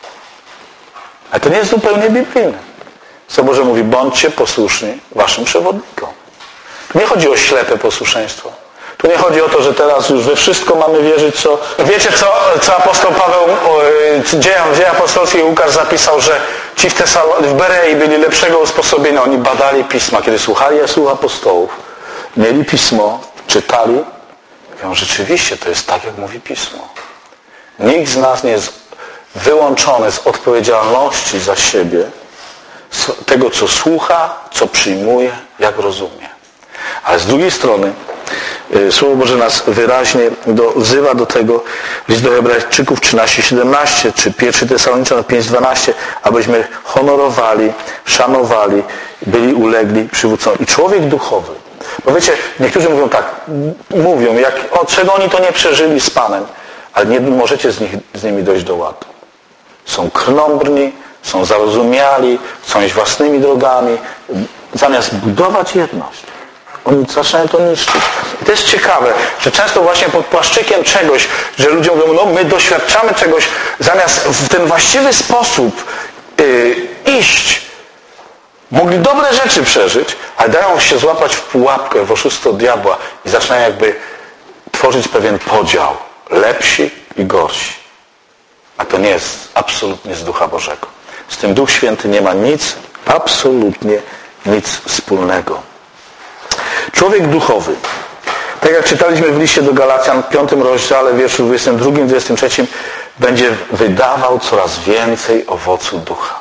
Ale to nie jest zupełnie biblijne. Co Boże mówi, bądźcie posłuszni waszym przewodnikom. Tu nie chodzi o ślepe posłuszeństwo. Tu nie chodzi o to, że teraz już we wszystko mamy wierzyć, co... Wiecie, co, co apostoł Paweł w Dziejach Apostolskich Łukasz zapisał, że ci w, Tesal- w Berei byli lepszego usposobienia. Oni badali Pisma. Kiedy słuchali słów apostołów, mieli Pismo, czytali. Mówią, rzeczywiście, to jest tak, jak mówi Pismo. Nikt z nas nie jest wyłączony z odpowiedzialności za siebie, tego, co słucha, co przyjmuje, jak rozumie. Ale z drugiej strony Słowo Boże nas wyraźnie do, wzywa do tego, list do Hebrajczyków trzynaście siedemnaście czy pierwszy Tesaloniczan pięć dwanaście, abyśmy honorowali, szanowali, byli ulegli przywódcom. I człowiek duchowy, bo wiecie, niektórzy mówią tak, mówią, jak, o, czego oni to nie przeżyli z Panem, ale nie możecie z, nich, z nimi dojść do ładu. Są krnąbrni, są zarozumiali, chcą iść własnymi drogami, zamiast budować jedność. Oni zaczynają to niszczyć. I to jest ciekawe, że często właśnie pod płaszczykiem czegoś, że ludzie mówią, no my doświadczamy czegoś, zamiast w ten właściwy sposób yy, iść, mogli dobre rzeczy przeżyć, ale dają się złapać w pułapkę, w oszustwo diabła i zaczynają jakby tworzyć pewien podział. Lepsi i gorsi. A to nie jest absolutnie z Ducha Bożego. Z tym Duch Święty nie ma nic, absolutnie nic wspólnego. Człowiek duchowy, tak jak czytaliśmy w liście do Galacjan w piątym rozdziale, wierszu dwudziestym drugim, dwudziestym trzecim, będzie wydawał coraz więcej owocu ducha.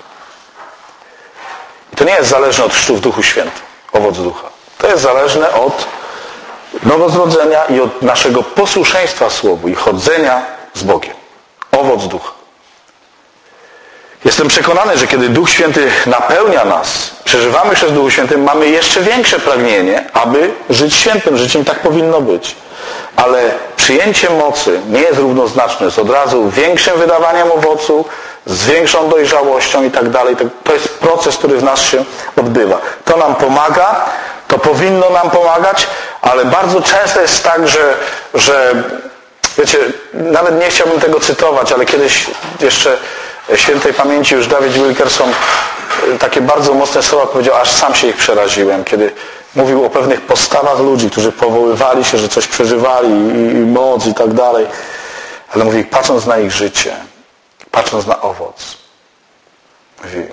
I to nie jest zależne od chrztu w Duchu Świętym, owoc ducha. To jest zależne od nowozrodzenia i od naszego posłuszeństwa Słowu i chodzenia z Bogiem. Owoc ducha. Jestem przekonany, że kiedy Duch Święty napełnia nas, przeżywamy przez Duchu Świętym, mamy jeszcze większe pragnienie, aby żyć świętym życiem. Tak powinno być. Ale przyjęcie mocy nie jest równoznaczne z od razu większym wydawaniem owocu, z większą dojrzałością i tak dalej. To jest proces, który w nas się odbywa. To nam pomaga, to powinno nam pomagać, ale bardzo często jest tak, że, że wiecie, nawet nie chciałbym tego cytować, ale kiedyś jeszcze świętej pamięci już David Wilkerson takie bardzo mocne słowa powiedział, aż sam się ich przeraziłem, kiedy mówił o pewnych postawach ludzi, którzy powoływali się, że coś przeżywali i, i moc i tak dalej. Ale mówi, patrząc na ich życie, patrząc na owoc, mówi,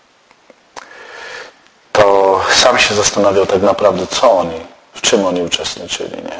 to sam się zastanawiał tak naprawdę, co oni, w czym oni uczestniczyli, nie?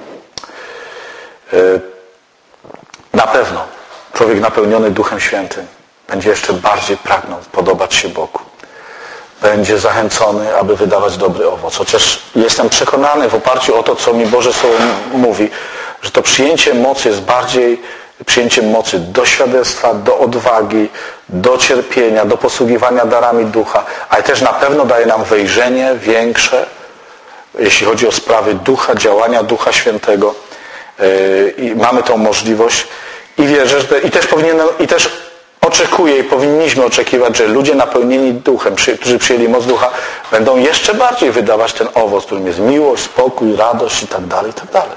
Na pewno człowiek napełniony Duchem Świętym będzie jeszcze bardziej pragnął podobać się Bogu. Będzie zachęcony, aby wydawać dobry owoc. Chociaż jestem przekonany w oparciu o to, co mi Boże Słowo mówi, że to przyjęcie mocy jest bardziej przyjęciem mocy do świadectwa, do odwagi, do cierpienia, do posługiwania darami Ducha, ale też na pewno daje nam wejrzenie większe, jeśli chodzi o sprawy Ducha, działania Ducha Świętego. I mamy tą możliwość i wierzę, że i też powinienem, i też oczekuję i powinniśmy oczekiwać, że ludzie napełnieni Duchem, którzy przyjęli moc Ducha, będą jeszcze bardziej wydawać ten owoc, którym jest miłość, spokój, radość i tak dalej, i tak dalej.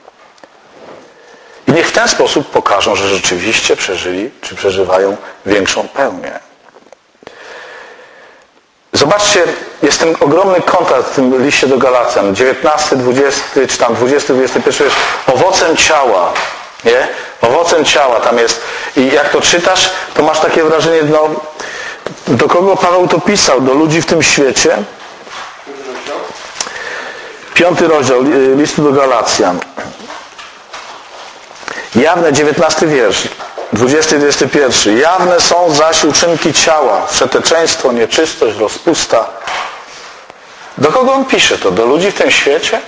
I niech w ten sposób pokażą, że rzeczywiście przeżyli, czy przeżywają większą pełnię. Zobaczcie, jest ten ogromny kontrast w tym liście do Galacjan. dziewiętnasty, dwudziesty, czy tam dwudziesty, dwudziesty pierwszy wiersz. Owocem ciała. Nie? Owocem ciała tam jest. I jak to czytasz, to masz takie wrażenie, no, do kogo Paweł to pisał? Do ludzi w tym świecie? Piąty rozdział listu do Galacjan. Jawne, dziewiętnasty wiersz. dwudziesty, dwudziesty pierwszy. Jawne są zaś uczynki ciała. Przeteczeństwo, nieczystość, rozpusta. Do kogo on pisze to? Do ludzi w tym świecie?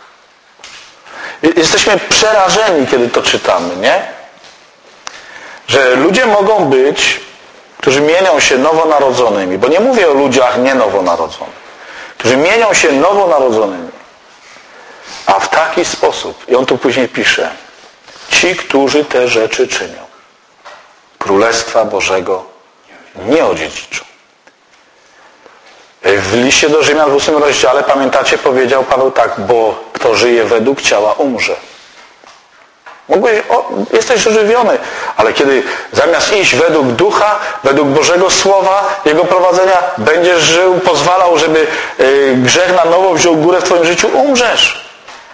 Jesteśmy przerażeni, kiedy to czytamy, nie? że ludzie mogą być, którzy mienią się nowonarodzonymi, bo nie mówię o ludziach nienowonarodzonych, którzy mienią się nowonarodzonymi, a w taki sposób, i on tu później pisze, ci, którzy te rzeczy czynią, Królestwa Bożego nie odziedziczą. W liście do Rzymian w ósmym rozdziale, pamiętacie, powiedział Paweł tak, bo kto żyje według ciała, umrze. Mógłbyś, o, jesteś ożywiony, ale kiedy zamiast iść według ducha, według Bożego Słowa, Jego prowadzenia, będziesz żył, pozwalał, żeby y, grzech na nowo wziął górę w twoim życiu, umrzesz.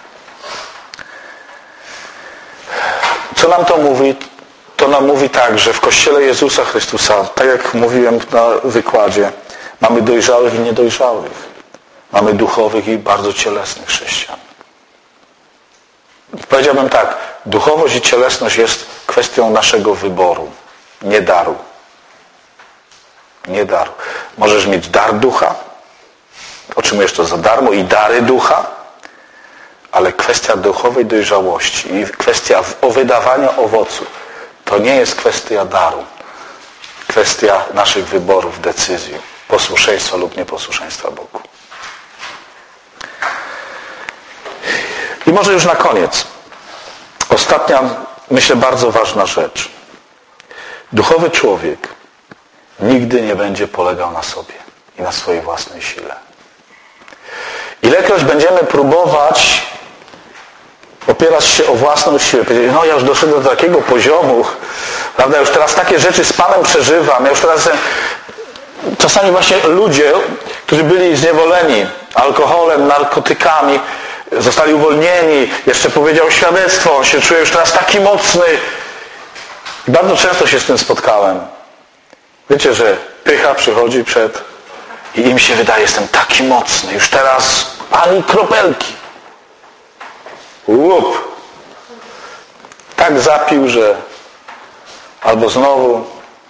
Co nam to mówi? To nam mówi tak, że w Kościele Jezusa Chrystusa, tak jak mówiłem na wykładzie, mamy dojrzałych i niedojrzałych. Mamy duchowych i bardzo cielesnych chrześcijan. Powiedziałbym tak, duchowość i cielesność jest kwestią naszego wyboru, nie daru. Nie daru. Możesz mieć dar ducha, otrzymujesz to za darmo i dary ducha, ale kwestia duchowej dojrzałości i kwestia wydawania owocu to nie jest kwestia daru. Kwestia naszych wyborów, decyzji, posłuszeństwa lub nieposłuszeństwa Bogu. I może już na koniec. Ostatnia, myślę, bardzo ważna rzecz. Duchowy człowiek nigdy nie będzie polegał na sobie i na swojej własnej sile. Ilekroć będziemy próbować opierać się o własną siłę, powiedzieć, no ja już doszedłem do takiego poziomu, prawda, już teraz takie rzeczy z Panem przeżywam, ja już teraz jestem... Czasami właśnie ludzie, którzy byli zniewoleni alkoholem, narkotykami, zostali uwolnieni, jeszcze powiedział świadectwo, on się czuje już teraz taki mocny. I bardzo często się z tym spotkałem. Wiecie, że pycha przychodzi przed i im się wydaje, jestem taki mocny, już teraz ani kropelki. Łup. Tak zapił, że albo znowu.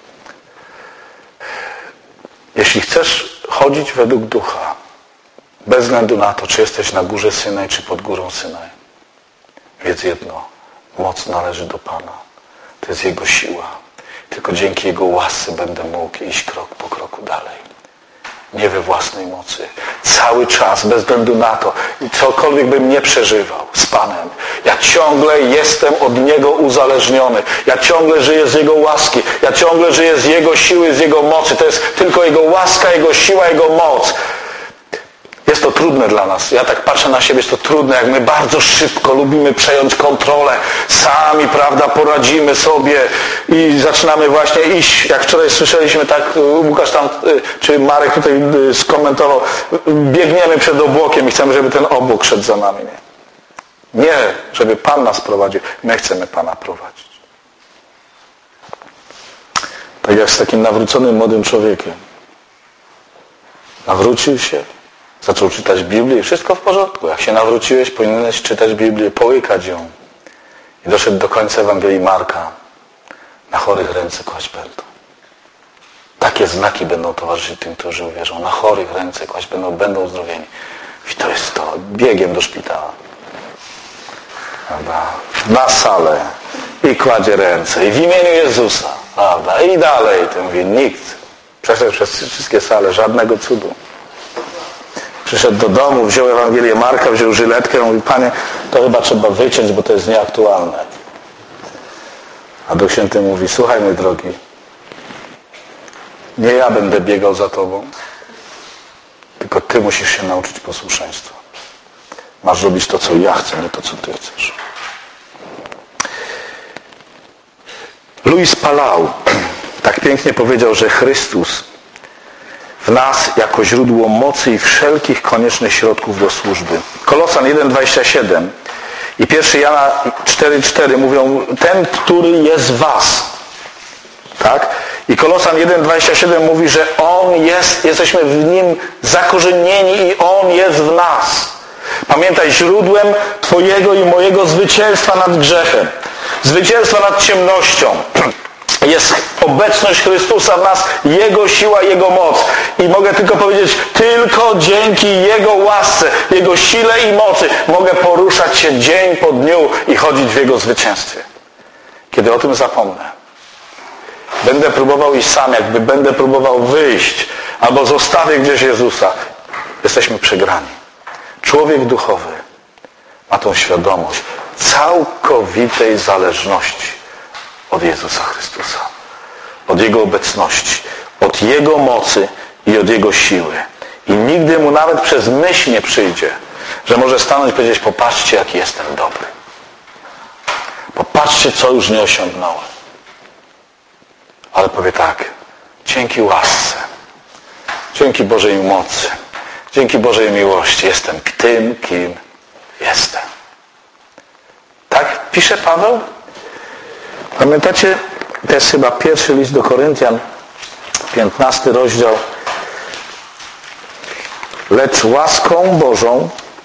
Jeśli chcesz chodzić według ducha, bez względu na to, czy jesteś na górze Synaj, czy pod górą Synaj, wiedz jedno, moc należy do Pana. To jest Jego siła. Tylko dzięki Jego łasce będę mógł iść krok po kroku dalej. Nie we własnej mocy. Cały czas, bez względu na to, cokolwiek bym nie przeżywał z Panem, ja ciągle jestem od Niego uzależniony. Ja ciągle żyję z Jego łaski. Ja ciągle żyję z Jego siły, z Jego mocy. To jest tylko Jego łaska, Jego siła, Jego moc. Jest to trudne dla nas. Ja tak patrzę na siebie, jest to trudne, jak my bardzo szybko lubimy przejąć kontrolę. Sami, prawda, poradzimy sobie i zaczynamy właśnie iść, jak wczoraj słyszeliśmy, tak Łukasz tam, czy Marek tutaj skomentował, biegniemy przed obłokiem i chcemy, żeby ten obłok szedł za nami. Nie, nie żeby Pan nas prowadził. My chcemy Pana prowadzić. Tak jak z takim nawróconym młodym człowiekiem. Nawrócił się, zaczął czytać Biblię i wszystko w porządku. Jak się nawróciłeś, powinieneś czytać Biblię, połykać ją. I doszedł do końca Ewangelii Marka. Na chorych ręce kłaść będą. Takie znaki będą towarzyszyć tym, którzy uwierzą. Na chorych ręce kłaść będą, będą uzdrowieni. I to jest to. Biegiem do szpitala. Prawda? Na salę. I kładzie ręce. I w imieniu Jezusa. Prawda? I dalej. To mówi, nikt. Przeszedł przez wszystkie sale. Żadnego cudu. Przyszedł do domu, wziął Ewangelię Marka, wziął żyletkę i mówi, Panie, to chyba trzeba wyciąć, bo to jest nieaktualne. A Duch Święty mówi, słuchaj, mój drogi, nie ja będę biegał za Tobą, tylko Ty musisz się nauczyć posłuszeństwa. Masz robić to, co ja chcę, nie to, co Ty chcesz. Louis Palau tak pięknie powiedział, że Chrystus w nas jako źródło mocy i wszelkich koniecznych środków do służby. Kolosan jeden dwadzieścia siedem i pierwszy Jana cztery cztery mówią, ten, który jest w was. Tak? I Kolosan jeden dwadzieścia siedem mówi, że On jest, jesteśmy w Nim zakorzenieni i On jest w nas. Pamiętaj, źródłem Twojego i mojego zwycięstwa nad grzechem, zwycięstwa nad ciemnością, jest obecność Chrystusa w nas, Jego siła, Jego moc. I mogę tylko powiedzieć, tylko dzięki Jego łasce, Jego sile i mocy mogę poruszać się dzień po dniu i chodzić w Jego zwycięstwie. Kiedy o tym zapomnę, będę próbował iść sam, jakby będę próbował wyjść, albo zostawię gdzieś Jezusa, jesteśmy przegrani. Człowiek duchowy ma tą świadomość całkowitej zależności od Jezusa Chrystusa, od Jego obecności, od Jego mocy i od Jego siły. I nigdy mu nawet przez myśl nie przyjdzie, że może stanąć i powiedzieć: popatrzcie, jaki jestem dobry. Popatrzcie, co już nie osiągnąłem. Ale powie tak: dzięki łasce, dzięki Bożej mocy, dzięki Bożej miłości jestem tym, kim jestem. Tak pisze Paweł? Pamiętacie, to jest chyba pierwszy list do Koryntian, piętnasty rozdział. Lecz łaską Bożą,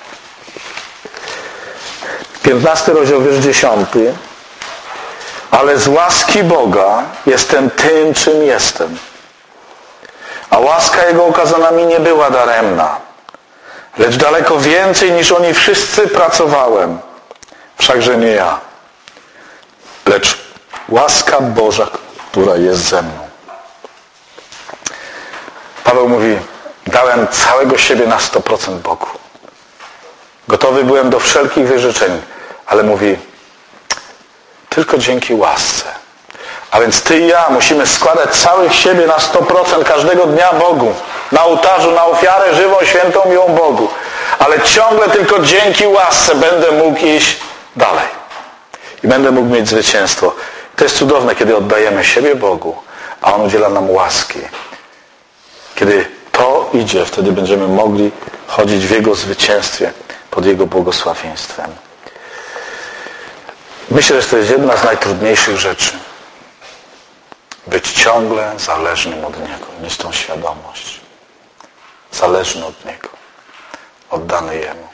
piętnasty rozdział, wiersz dziesiąty, ale z łaski Boga jestem tym, czym jestem. A łaska Jego okazana mi nie była daremna, lecz daleko więcej niż oni wszyscy pracowałem. Wszakże nie ja, lecz łaska Boża, która jest ze mną. Paweł mówi: dałem całego siebie na sto procent Bogu. Gotowy byłem do wszelkich wyrzeczeń, ale mówi: tylko dzięki łasce. A więc ty i ja musimy składać całych siebie na sto procent każdego dnia Bogu. Na ołtarzu, na ofiarę żywą, świętą, miłą Bogu. Ale ciągle tylko dzięki łasce będę mógł iść dalej. I będę mógł mieć zwycięstwo. To jest cudowne, kiedy oddajemy siebie Bogu, a On udziela nam łaski. Kiedy to idzie, wtedy będziemy mogli chodzić w Jego zwycięstwie, pod Jego błogosławieństwem. Myślę, że to jest jedna z najtrudniejszych rzeczy. Być ciągle zależnym od Niego. Mieć tą świadomość. Zależny od Niego. Oddany Jemu.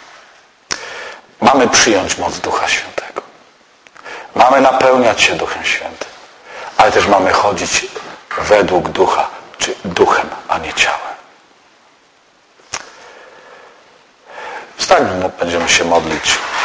Mamy przyjąć moc Ducha Świętego. Mamy napełniać się Duchem Świętym. Ale też mamy chodzić według Ducha, czy duchem, a nie ciałem. Wstańmy, będziemy się modlić.